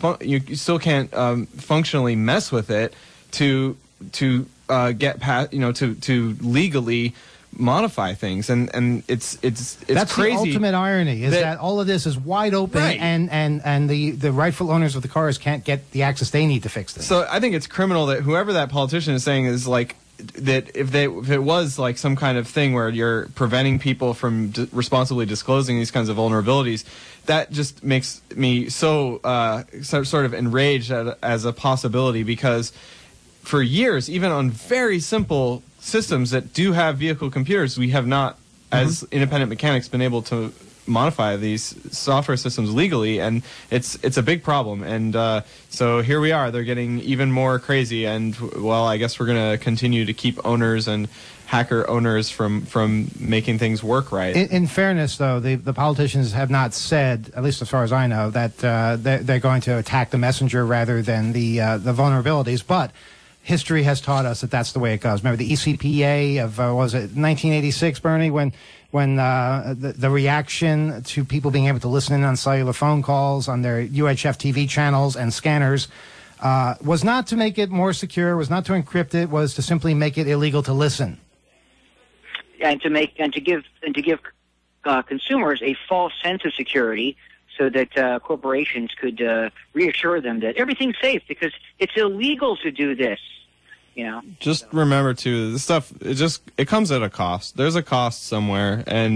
functionally mess with it to get past to legally modify things, and it's That's crazy. the ultimate irony, is that all of this is wide open, Right. and the rightful owners of the cars can't get the access they need to fix this. So I think it's criminal that whoever that politician is saying is like that if it was like some kind of thing where you're preventing people from responsibly disclosing these kinds of vulnerabilities, that just makes me so sort of enraged as a possibility, because for years, even on very simple systems that do have vehicle computers, we have not, as independent mechanics, been able to modify these software systems legally, and it's a big problem. And so here we are, they're getting even more crazy, and well, I guess we're going to continue to keep owners and hacker owners from making things work right. In fairness, though, the politicians have not said, at least as far as I know, that they're going to attack the messenger rather than the vulnerabilities, but history has taught us that that's the way it goes. Remember the ECPA of, was it 1986, Bernie, when the reaction to people being able to listen in on cellular phone calls on their UHF TV channels and scanners was not to make it more secure, was not to encrypt it, was to simply make it illegal to listen. And to give consumers a false sense of security, so that corporations could reassure them that everything's safe because it's illegal to do this. You know. Just remember too, this stuff it comes at a cost. There's a cost somewhere, and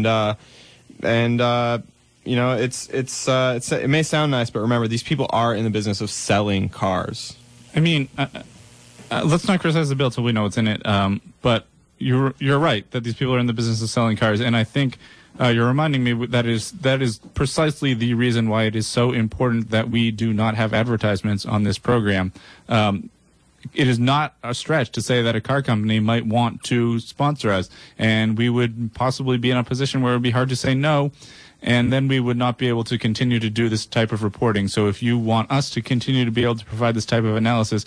you know, it may sound nice, but remember, these people are in the business of selling cars. I mean, let's not criticize the bill till we know what's in it. But you're right that these people are in the business of selling cars, and I think you're reminding me that is precisely the reason why it is so important that we do not have advertisements on this program. It is not a stretch to say that a car company might want to sponsor us, and we would possibly be in a position where it would be hard to say no, and then we would not be able to continue to do this type of reporting. So if you want us to continue to be able to provide this type of analysis,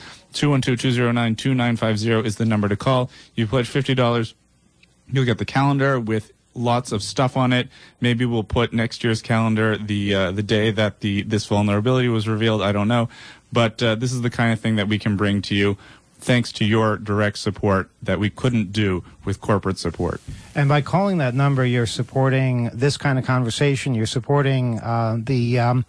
212-209-2950 is the number to call. You pledge $50, you'll get the calendar with lots of stuff on it. Maybe we'll put next year's calendar the day that this vulnerability was revealed. I don't know. But this is the kind of thing that we can bring to you thanks to your direct support that we couldn't do with corporate support. And by calling that number, you're supporting this kind of conversation. You're supporting the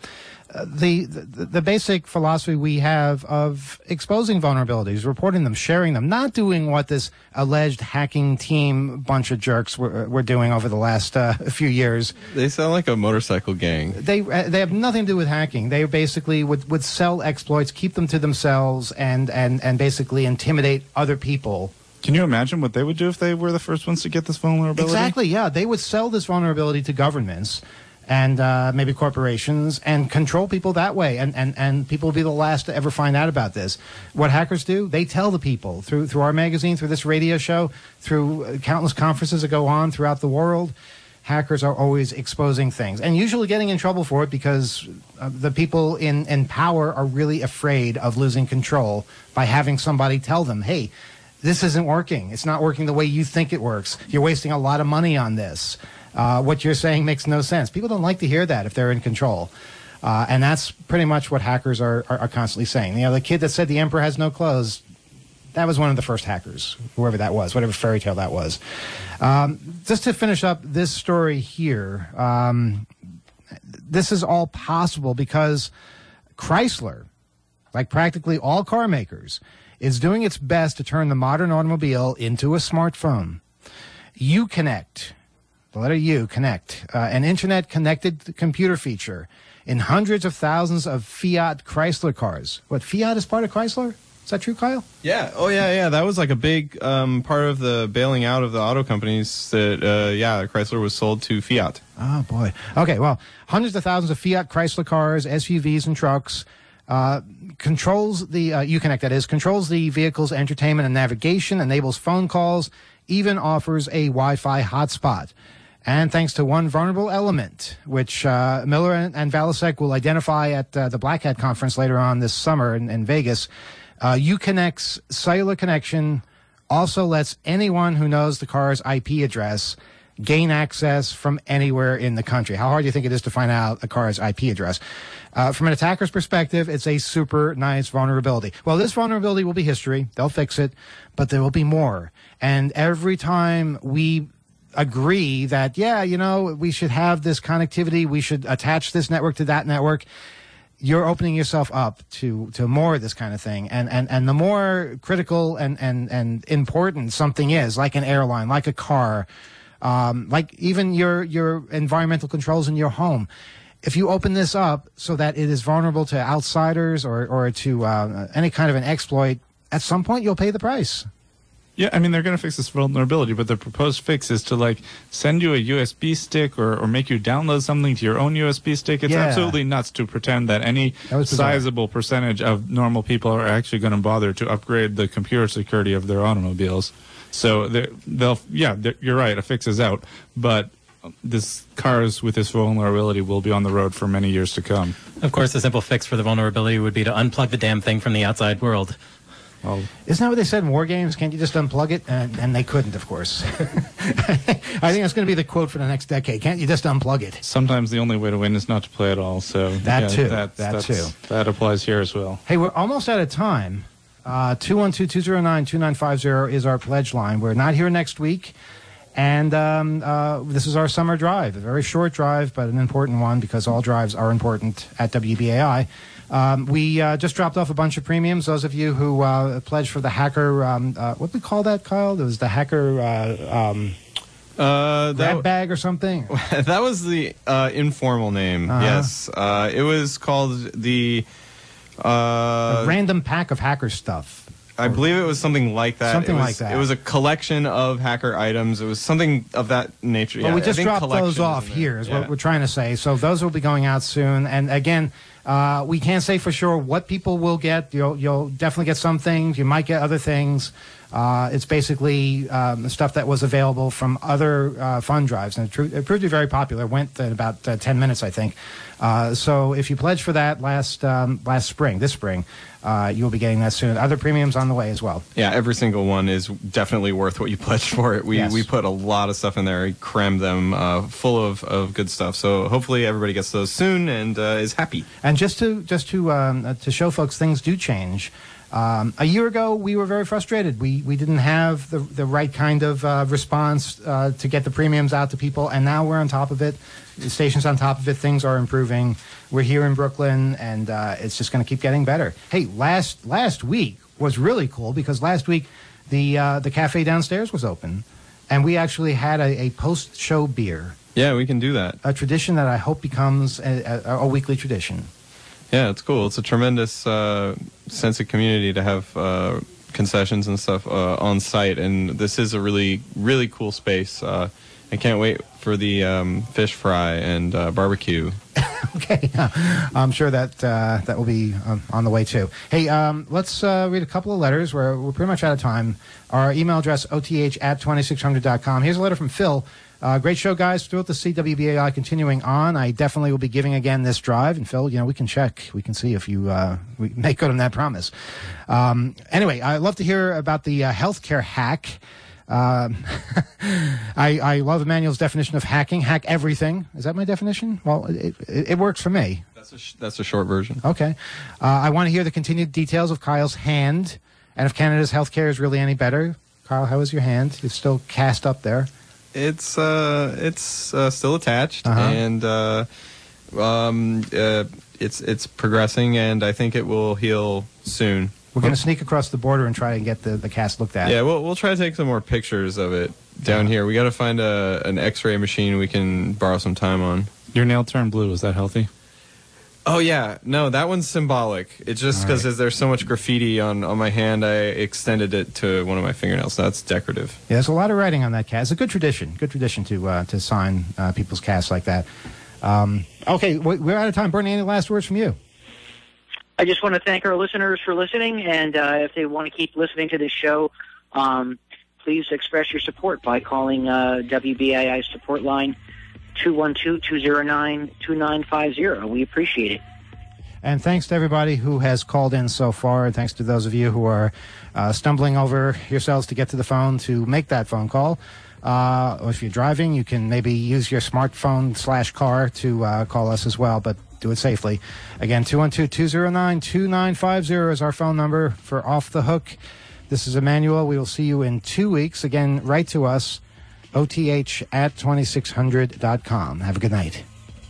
basic philosophy we have of exposing vulnerabilities, reporting them, sharing them, not doing what this alleged hacking team bunch of jerks were doing over the last few years. They sound like a motorcycle gang. They have nothing to do with hacking. They basically would sell exploits, keep them to themselves, and basically intimidate other people. Can you imagine what they would do if they were the first ones to get this vulnerability? Exactly, yeah. They would sell this vulnerability to governments and maybe corporations, and control people that way. And people will be the last to ever find out about this. What hackers do, they tell the people through our magazine, through this radio show, through countless conferences that go on throughout the world. Hackers are always exposing things and usually getting in trouble for it because the people in power are really afraid of losing control by having somebody tell them, hey, this isn't working. It's not working the way you think it works. You're wasting a lot of money on this. What you're saying makes no sense. People don't like to hear that if they're in control. And that's pretty much what hackers are constantly saying. You know, the kid that said the emperor has no clothes, that was one of the first hackers, whoever that was, whatever fairy tale that was. Just to finish up this story here, this is all possible because Chrysler, like practically all car makers, is doing its best to turn the modern automobile into a smartphone. Uconnect, the letter U, connect, an internet-connected computer feature in hundreds of thousands of Fiat Chrysler cars. What, Fiat is part of Chrysler? Is that true, Kyle? Yeah. Oh, yeah. That was like a big part of the bailing out of the auto companies that, Chrysler was sold to Fiat. Oh, boy. Okay, well, hundreds of thousands of Fiat Chrysler cars, SUVs, and trucks controls the, Uconnect, that is, controls the vehicle's entertainment and navigation, enables phone calls, even offers a Wi-Fi hotspot. And thanks to one vulnerable element, which Miller and Valasek will identify at the Black Hat conference later on this summer in Vegas, Uconnect's cellular connection also lets anyone who knows the car's IP address gain access from anywhere in the country. How hard do you think it is to find out a car's IP address? From an attacker's perspective, it's a super nice vulnerability. Well, this vulnerability will be history. They'll fix it, but there will be more. And every time we agree that, yeah, we should have this connectivity, we should attach this network to that network, you're opening yourself up to more of this kind of thing. And the more critical and important something is, like an airline, like a car, like even your environmental controls in your home, if you open this up so that it is vulnerable to outsiders or to any kind of an exploit, at some point you'll pay the price. Yeah, I mean, they're going to fix this vulnerability, but the proposed fix is to, send you a USB stick or make you download something to your own USB stick. It's absolutely nuts to pretend that any sizable percentage of normal people are actually going to bother to upgrade the computer security of their automobiles. So, you're right, a fix is out, but this cars with this vulnerability will be on the road for many years to come. Of course, the simple fix for the vulnerability would be to unplug the damn thing from the outside world. Isn't that what they said in War Games? Can't you just unplug it? And they couldn't, of course. I think that's going to be the quote for the next decade. Can't you just unplug it? Sometimes the only way to win is not to play at all. So that too. That applies here as well. Hey, we're almost out of time. 212-209-2950 is our pledge line. We're not here next week. And this is our summer drive, a very short drive, but an important one because all drives are important at WBAI. We just dropped off a bunch of premiums. Those of you who pledged for the hacker, what do we call that, Kyle? There was the hacker grab bag or something? That was the informal name, yes. It was called the random pack of hacker stuff. I believe it was something like that. Something like that. It was a collection of hacker items. It was something of that nature. Well, we just dropped those off here is what we're trying to say. So those will be going out soon. And again, we can't say for sure what people will get. You'll definitely get some things. You might get other things. It's basically stuff that was available from other fund drives. And it proved to be very popular. It went in about 10 minutes, I think. So if you pledged for that this spring, you'll be getting that soon. Other premiums on the way as well. Yeah, every single one is definitely worth what you pledged for it. We put a lot of stuff in there. We crammed them full of good stuff. So hopefully everybody gets those soon and is happy. And just to show folks things do change. A year ago, we were very frustrated. We didn't have the right kind of response to get the premiums out to people, and now we're on top of it. The station's on top of it. Things are improving. We're here in Brooklyn, and it's just going to keep getting better. Hey, last week was really cool because last week the cafe downstairs was open, and we actually had a post-show beer. Yeah, we can do that. A tradition that I hope becomes a weekly tradition. Yeah, it's cool. It's a tremendous sense of community to have concessions and stuff on site, and this is a really, really cool space. I can't wait for the fish fry and barbecue. Okay, I'm sure that will be on the way too. Hey, let's read a couple of letters. We're pretty much out of time. Our email address, oth@2600.com. Here's a letter from Phil. Great show, guys. Thrilled to see WBAI continuing on. I definitely will be giving again this drive. And Phil, we can check. We can see if we make good on that promise. Anyway, I'd love to hear about the healthcare hack. I love Emmanuel's definition of hacking. Hack everything. Is that my definition? Well, it works for me. That's a short version. Okay. I want to hear the continued details of Kyle's hand and if Canada's healthcare is really any better. Kyle, how is your hand? It's still cast up there. It's still attached, and it's progressing, and I think it will heal soon. We're going to sneak across the border and try and get the cast looked at. Yeah, we'll try to take some more pictures of it down here. We got to find an X-ray machine we can borrow some time on. Your nail turned blue. Is that healthy? Oh, yeah. No, that one's symbolic. It's just because there's so much graffiti on my hand, I extended it to one of my fingernails. So that's decorative. Yeah, there's a lot of writing on that cast. It's a good tradition. Good tradition to sign people's casts like that. Okay, we're out of time. Bernie, any last words from you? I just want to thank our listeners for listening, and if they want to keep listening to this show, please express your support by calling WBAI support line 212-209-2950. We appreciate it. And thanks to everybody who has called in so far. And thanks to those of you who are stumbling over yourselves to get to the phone to make that phone call. Or if you're driving, you can maybe use your smartphone/car to call us as well, but do it safely. Again, 212-209-2950 is our phone number for Off the Hook. This is Emmanuel. We will see you in 2 weeks. Again, write to us. OTH@2600.com. Have a good night.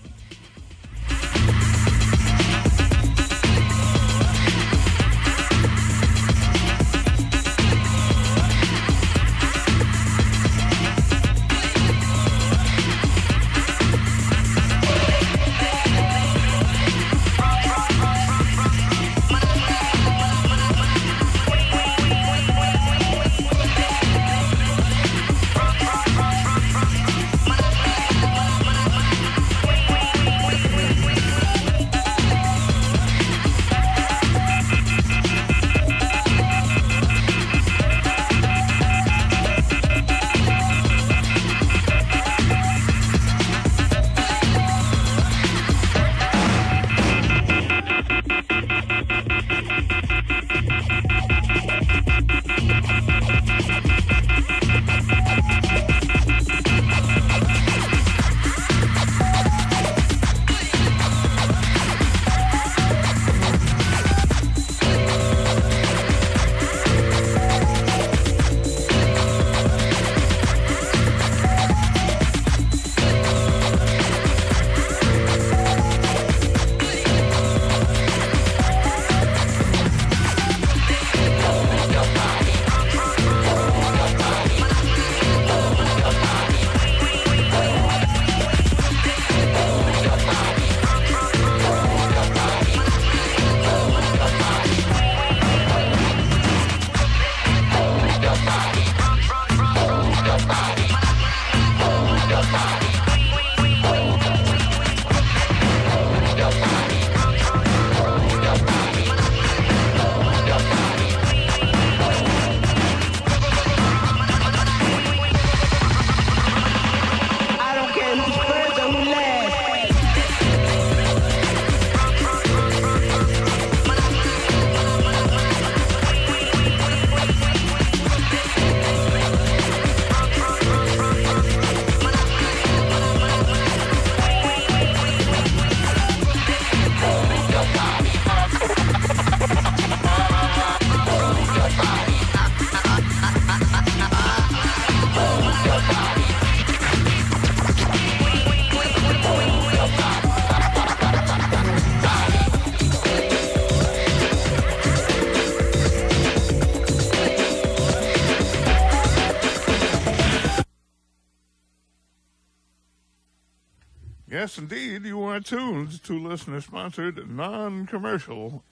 Yes, indeed, you are tuned to listener-sponsored, non-commercial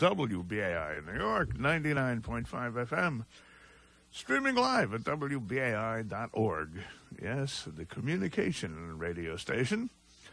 WBAI New York, 99.5 FM, streaming live at WBAI.org. Yes, the communication radio station,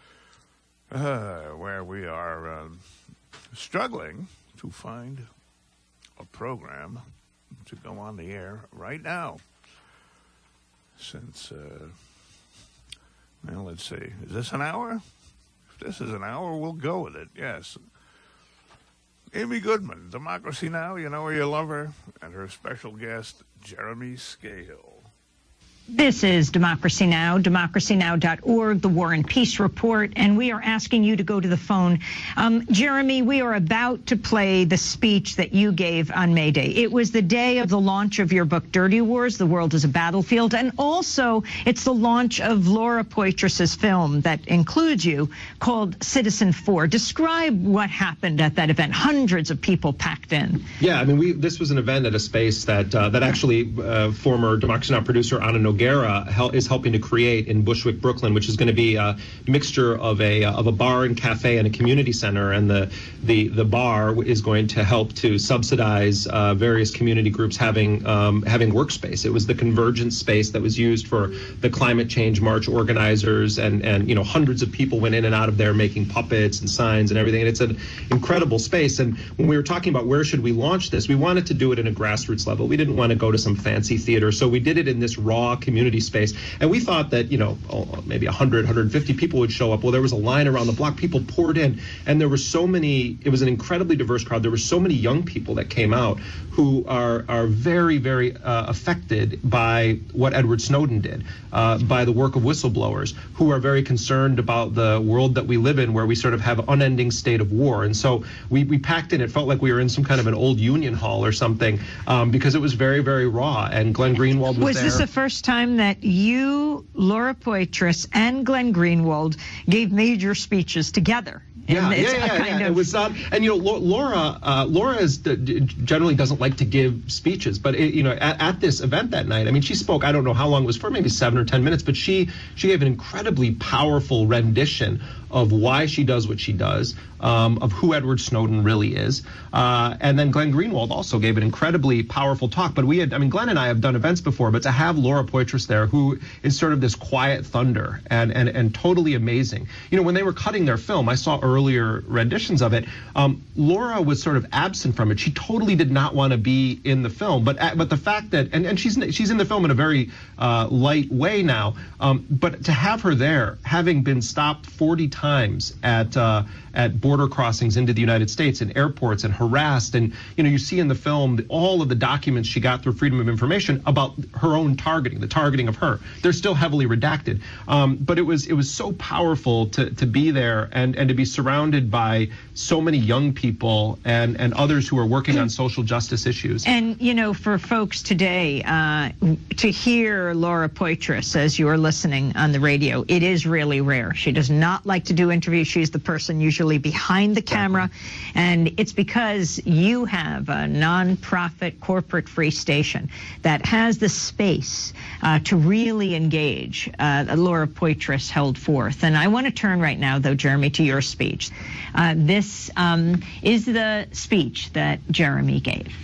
where we are struggling to find a program to go on the air right now. Since... well, let's see. Is this an hour? If this is an hour, we'll go with it, yes. Amy Goodman, Democracy Now!, you know her, you love her, and her special guest, Jeremy Scahill. This is Democracy Now!, democracynow.org, the War and Peace Report, and we are asking you to go to the phone. Jeremy, we are about to play the speech that you gave on May Day. It was the day of the launch of your book, Dirty Wars, The World is a Battlefield, and also it's the launch of Laura Poitras's film that includes you, called Citizen 4. Describe what happened at that event. Hundreds of people packed in. Yeah, I mean, this was an event at a space that actually former Democracy Now! Producer Anna Noguera is helping to create in Bushwick, Brooklyn, which is going to be a mixture of a bar and cafe and a community center. And the bar is going to help to subsidize various community groups having workspace. It was the convergence space that was used for the climate change march organizers, and you know, hundreds of people went in and out of there making puppets and signs and everything. And it's an incredible space. And when we were talking about where should we launch this, we wanted to do it at a grassroots level. We didn't want to go to some fancy theater, so we did it in this raw community space. And we thought that, you know, maybe 100, 150 people would show up. Well, there was a line around the block. People poured in, and there were so many. It was an incredibly diverse crowd. There were so many young people that came out who are very, very affected by what Edward Snowden did, by the work of whistleblowers, who are very concerned about the world that we live in, where we sort of have an unending state of war. And so we packed in. It felt like we were in some kind of an old union hall or something, because it was very, very raw. And Glenn Greenwald was there. Was this the first time time that you, Laura Poitras, and Glenn Greenwald gave major speeches together. Yeah. It was not, and Laura generally doesn't like to give speeches, but at this event that night, I mean, she spoke. I don't know how long it was for, maybe 7 or 10 minutes, but she gave an incredibly powerful rendition of why she does what she does, of who Edward Snowden really is, and then Glenn Greenwald also gave an incredibly powerful talk. But Glenn and I have done events before, but to have Laura Poitras there, who is sort of this quiet thunder and totally amazing. When they were cutting their film, I saw earlier renditions of it. Laura was sort of absent from it. She totally did not want to be in the film, but the fact that and she's in the film in a very light way now, but to have her there, having been stopped 40 times at border crossings into the United States and airports and harassed, and you see in the film all of the documents she got through Freedom of Information about her own targeting, the targeting of her. They're still heavily redacted, but it was so powerful to be there and to be surrounded by so many young people and others who are working on social justice issues. And for folks today to hear Laura Poitras as you are listening on the radio, it is really rare. She does not like to do interviews. She's the person usually behind the camera, and it's because you have a nonprofit corporate free station that has the space to really engage. Laura Poitras held forth, and I want to turn right now, though, Jeremy, to your speech. This is the speech that Jeremy gave.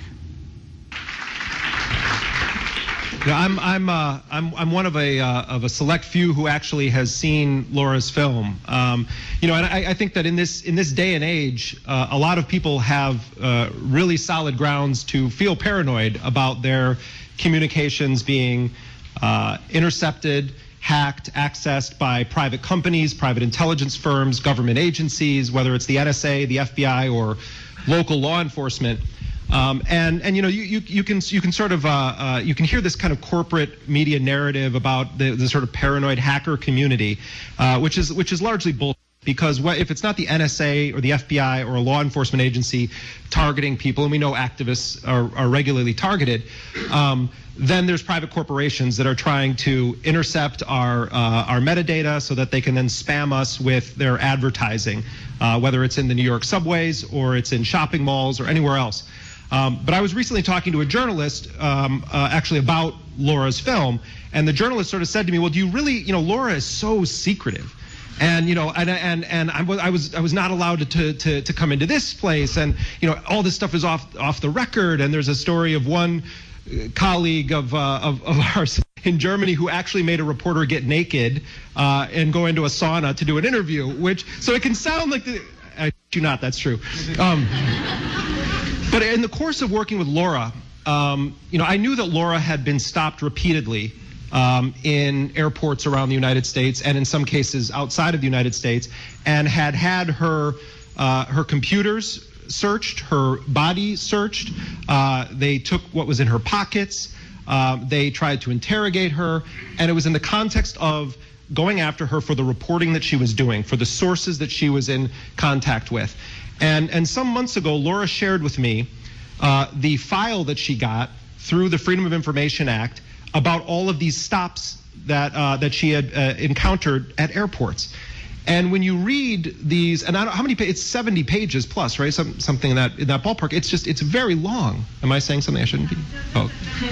I'm one of a select few who actually has seen Laura's film. And I think that in this day and age, a lot of people have really solid grounds to feel paranoid about their communications being intercepted, hacked, accessed by private companies, private intelligence firms, government agencies, whether it's the NSA, the FBI, or local law enforcement. You can sort of you can hear this kind of corporate media narrative about the sort of paranoid hacker community, which is largely bullshit. Because if it's not the NSA or the FBI or a law enforcement agency targeting people, and we know activists are regularly targeted, then there's private corporations that are trying to intercept our metadata so that they can then spam us with their advertising, whether it's in the New York subways or it's in shopping malls or anywhere else. But I was recently talking to a journalist actually about Laura's film, and the journalist sort of said to me, well, do you really, Laura is so secretive. And I was not allowed to come into this place, and all this stuff is off the record. And there's a story of one colleague of ours in Germany who actually made a reporter get naked and go into a sauna to do an interview. So it can sound like I do not. That's true. But in the course of working with Laura, I knew that Laura had been stopped repeatedly in airports around the United States and in some cases outside of the United States, and had her computers searched, her body searched. They took what was in her pockets. They tried to interrogate her, and it was in the context of going after her for the reporting that she was doing, for the sources that she was in contact with. And some months ago, Laura shared with me the file that she got through the Freedom of Information Act about all of these stops that she had encountered at airports. And when you read these, and I don't, how many pages? It's 70 pages plus, right? Something in that ballpark. It's very long. Am I saying something I shouldn't be? Oh.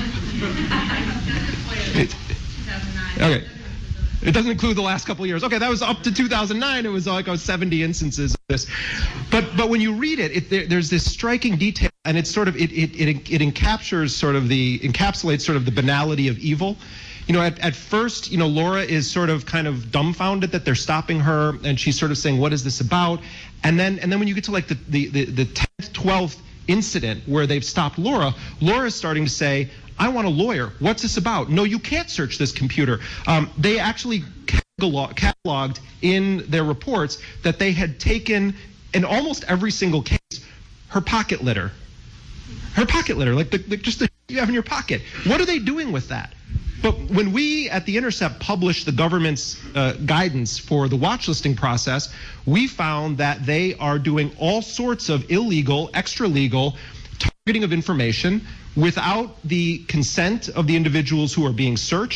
Okay. It doesn't include the last couple of years. Okay, that was up to 2009. It was like 70 instances of this. But when you read it, there's this striking detail, and it's sort of it encapsulates sort of the banality of evil. At first, Laura is sort of kind of dumbfounded that they're stopping her, and she's sort of saying, "What is this about?" And then when you get to like the 10th, 12th incident where they've stopped Laura is starting to say, "I want a lawyer. What's this about? No, you can't search this computer." They actually cataloged in their reports that they had taken, in almost every single case, her pocket litter. Her pocket litter, like just the you have in your pocket. What are they doing with that? But when we at The Intercept published the government's guidance for the watch listing process, we found that they are doing all sorts of illegal, extra-legal targeting of information without the consent of the individuals who are being searched,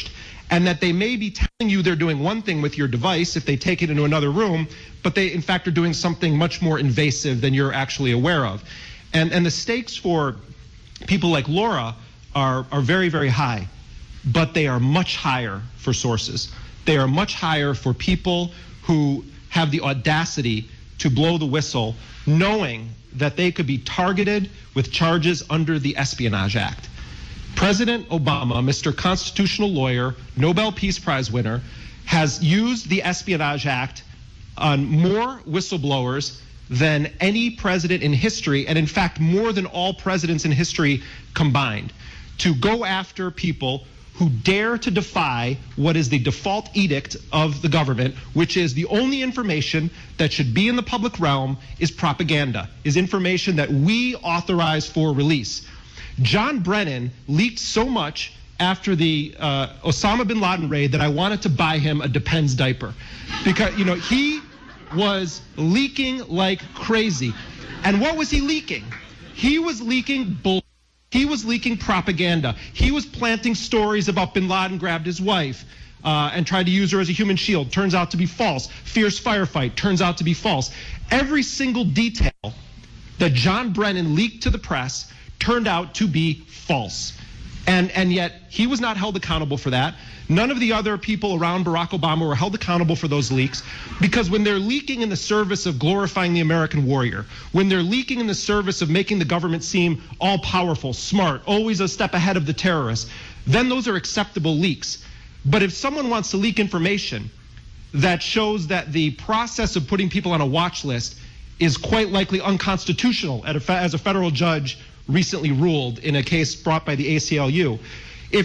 and that they may be telling you they're doing one thing with your device if they take it into another room, but they in fact are doing something much more invasive than you're actually aware of. And the stakes for people like Laura are very, very high, but they are much higher for sources. They are much higher for people who have the audacity to blow the whistle, knowing that they could be targeted with charges under the Espionage Act. President Obama, Mr. Constitutional Lawyer, Nobel Peace Prize winner, has used the Espionage Act on more whistleblowers than any president in history, and in fact more than all presidents in history combined, to go after people who dare to defy what is the default edict of the government, which is the only information that should be in the public realm is propaganda, is information that we authorize for release. John Brennan leaked so much after the Osama bin Laden raid that I wanted to buy him a Depends diaper, because he was leaking like crazy. And what was he leaking? He was leaking bull. He was leaking propaganda. He was planting stories about bin Laden grabbed his wife and tried to use her as a human shield. Turns out to be false. Fierce firefight. Turns out to be false. Every single detail that John Brennan leaked to the press turned out to be false. And yet he was not held accountable for that. None of the other people around Barack Obama were held accountable for those leaks, because when they're leaking in the service of glorifying the American warrior, when they're leaking in the service of making the government seem all-powerful, smart, always a step ahead of the terrorists, then those are acceptable leaks. But if someone wants to leak information that shows that the process of putting people on a watch list is quite likely unconstitutional, as a federal judge recently ruled in a case brought by the ACLU, if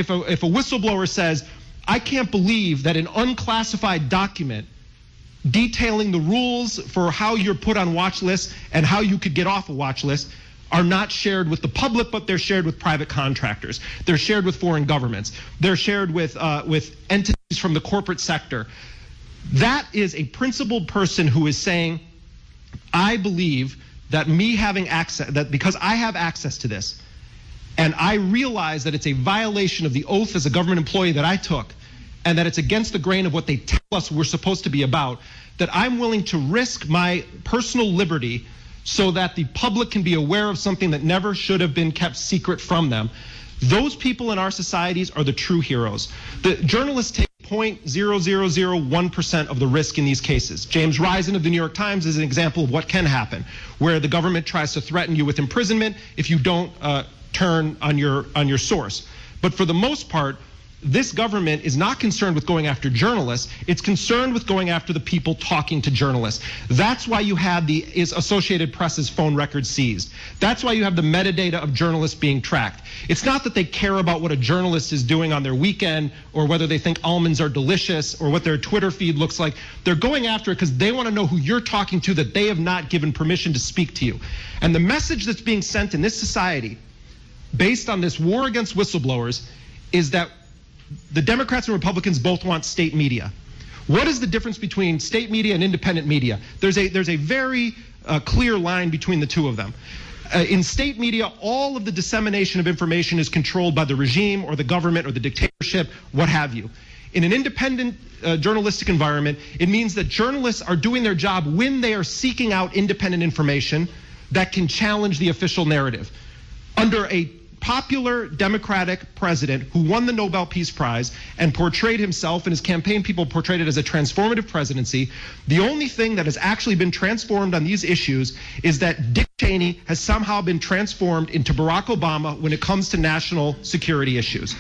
a whistleblower says, I can't believe that an unclassified document detailing the rules for how you're put on watch lists and how you could get off a watch list are not shared with the public, but they're shared with private contractors. They're shared with foreign governments. They're shared with entities from the corporate sector. That is a principled person who is saying, I believe that me having access, that because I have access to this, and I realize that it's a violation of the oath as a government employee that I took, and that it's against the grain of what they tell us we're supposed to be about, that I'm willing to risk my personal liberty so that the public can be aware of something that never should have been kept secret from them. Those people in our societies are the true heroes. The journalists take 0.0001% of the risk in these cases. James Risen of the New York Times is an example of what can happen, where the government tries to threaten you with imprisonment if you don't turn on your source. But for the most part, this government is not concerned with going after journalists. It's concerned with going after the people talking to journalists. That's why you have the Associated Press's phone records seized. That's why you have the metadata of journalists being tracked. It's not that they care about what a journalist is doing on their weekend or whether they think almonds are delicious or what their Twitter feed looks like. They're going after it because they want to know who you're talking to that they have not given permission to speak to you. And the message that's being sent in this society based on this war against whistleblowers is that the Democrats and Republicans both want state media. What is the difference between state media and independent media? There's a very clear line between the two of them. In state media, all of the dissemination of information is controlled by the regime or the government or the dictatorship, what have you. In an independent journalistic environment, it means that journalists are doing their job when they are seeking out independent information that can challenge the official narrative. Under a popular Democratic president who won the Nobel Peace Prize and portrayed himself, and his campaign people portrayed it as a transformative presidency, the only thing that has actually been transformed on these issues is that Dick Cheney has somehow been transformed into Barack Obama when it comes to national security issues.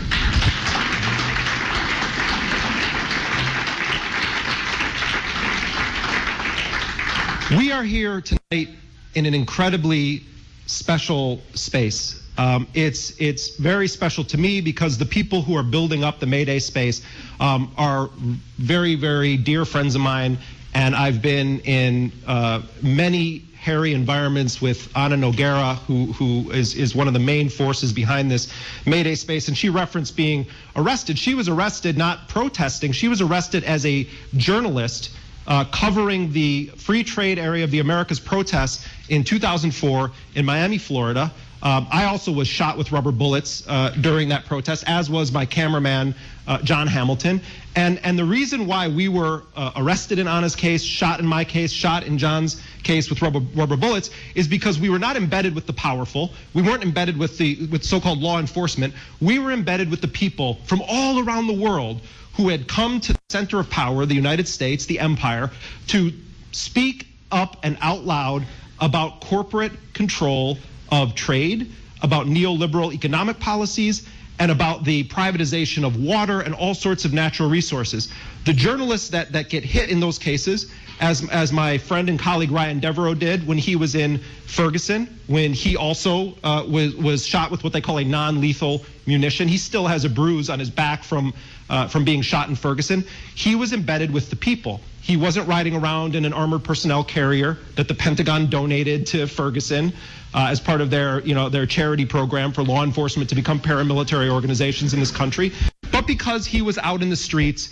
We are here tonight in an incredibly special space. It's very special to me because the people who are building up the Mayday space are very, very dear friends of mine, and I've been in many hairy environments with Ana Nogueira, who is one of the main forces behind this Mayday space, and she referenced being arrested. She was arrested not protesting. She was arrested as a journalist covering the free trade area of the Americas protests in 2004 in Miami, Florida. I also was shot with rubber bullets during that protest, as was my cameraman, John Hamilton. And the reason why we were arrested in Anna's case, shot in my case, shot in John's case with rubber bullets is because we were not embedded with the powerful. We weren't embedded with so-called law enforcement. We were embedded with the people from all around the world who had come to the center of power, the United States, the empire, to speak up and out loud about corporate control of trade, about neoliberal economic policies, and about the privatization of water and all sorts of natural resources. The journalists that get hit in those cases, as my friend and colleague Ryan Devereaux did when he was in Ferguson, when he also was shot with what they call a non-lethal munition. He still has a bruise on his back from being shot in Ferguson. He was embedded with the people. He wasn't riding around in an armored personnel carrier that the Pentagon donated to Ferguson as part of their charity program for law enforcement to become paramilitary organizations in this country. But because he was out in the streets,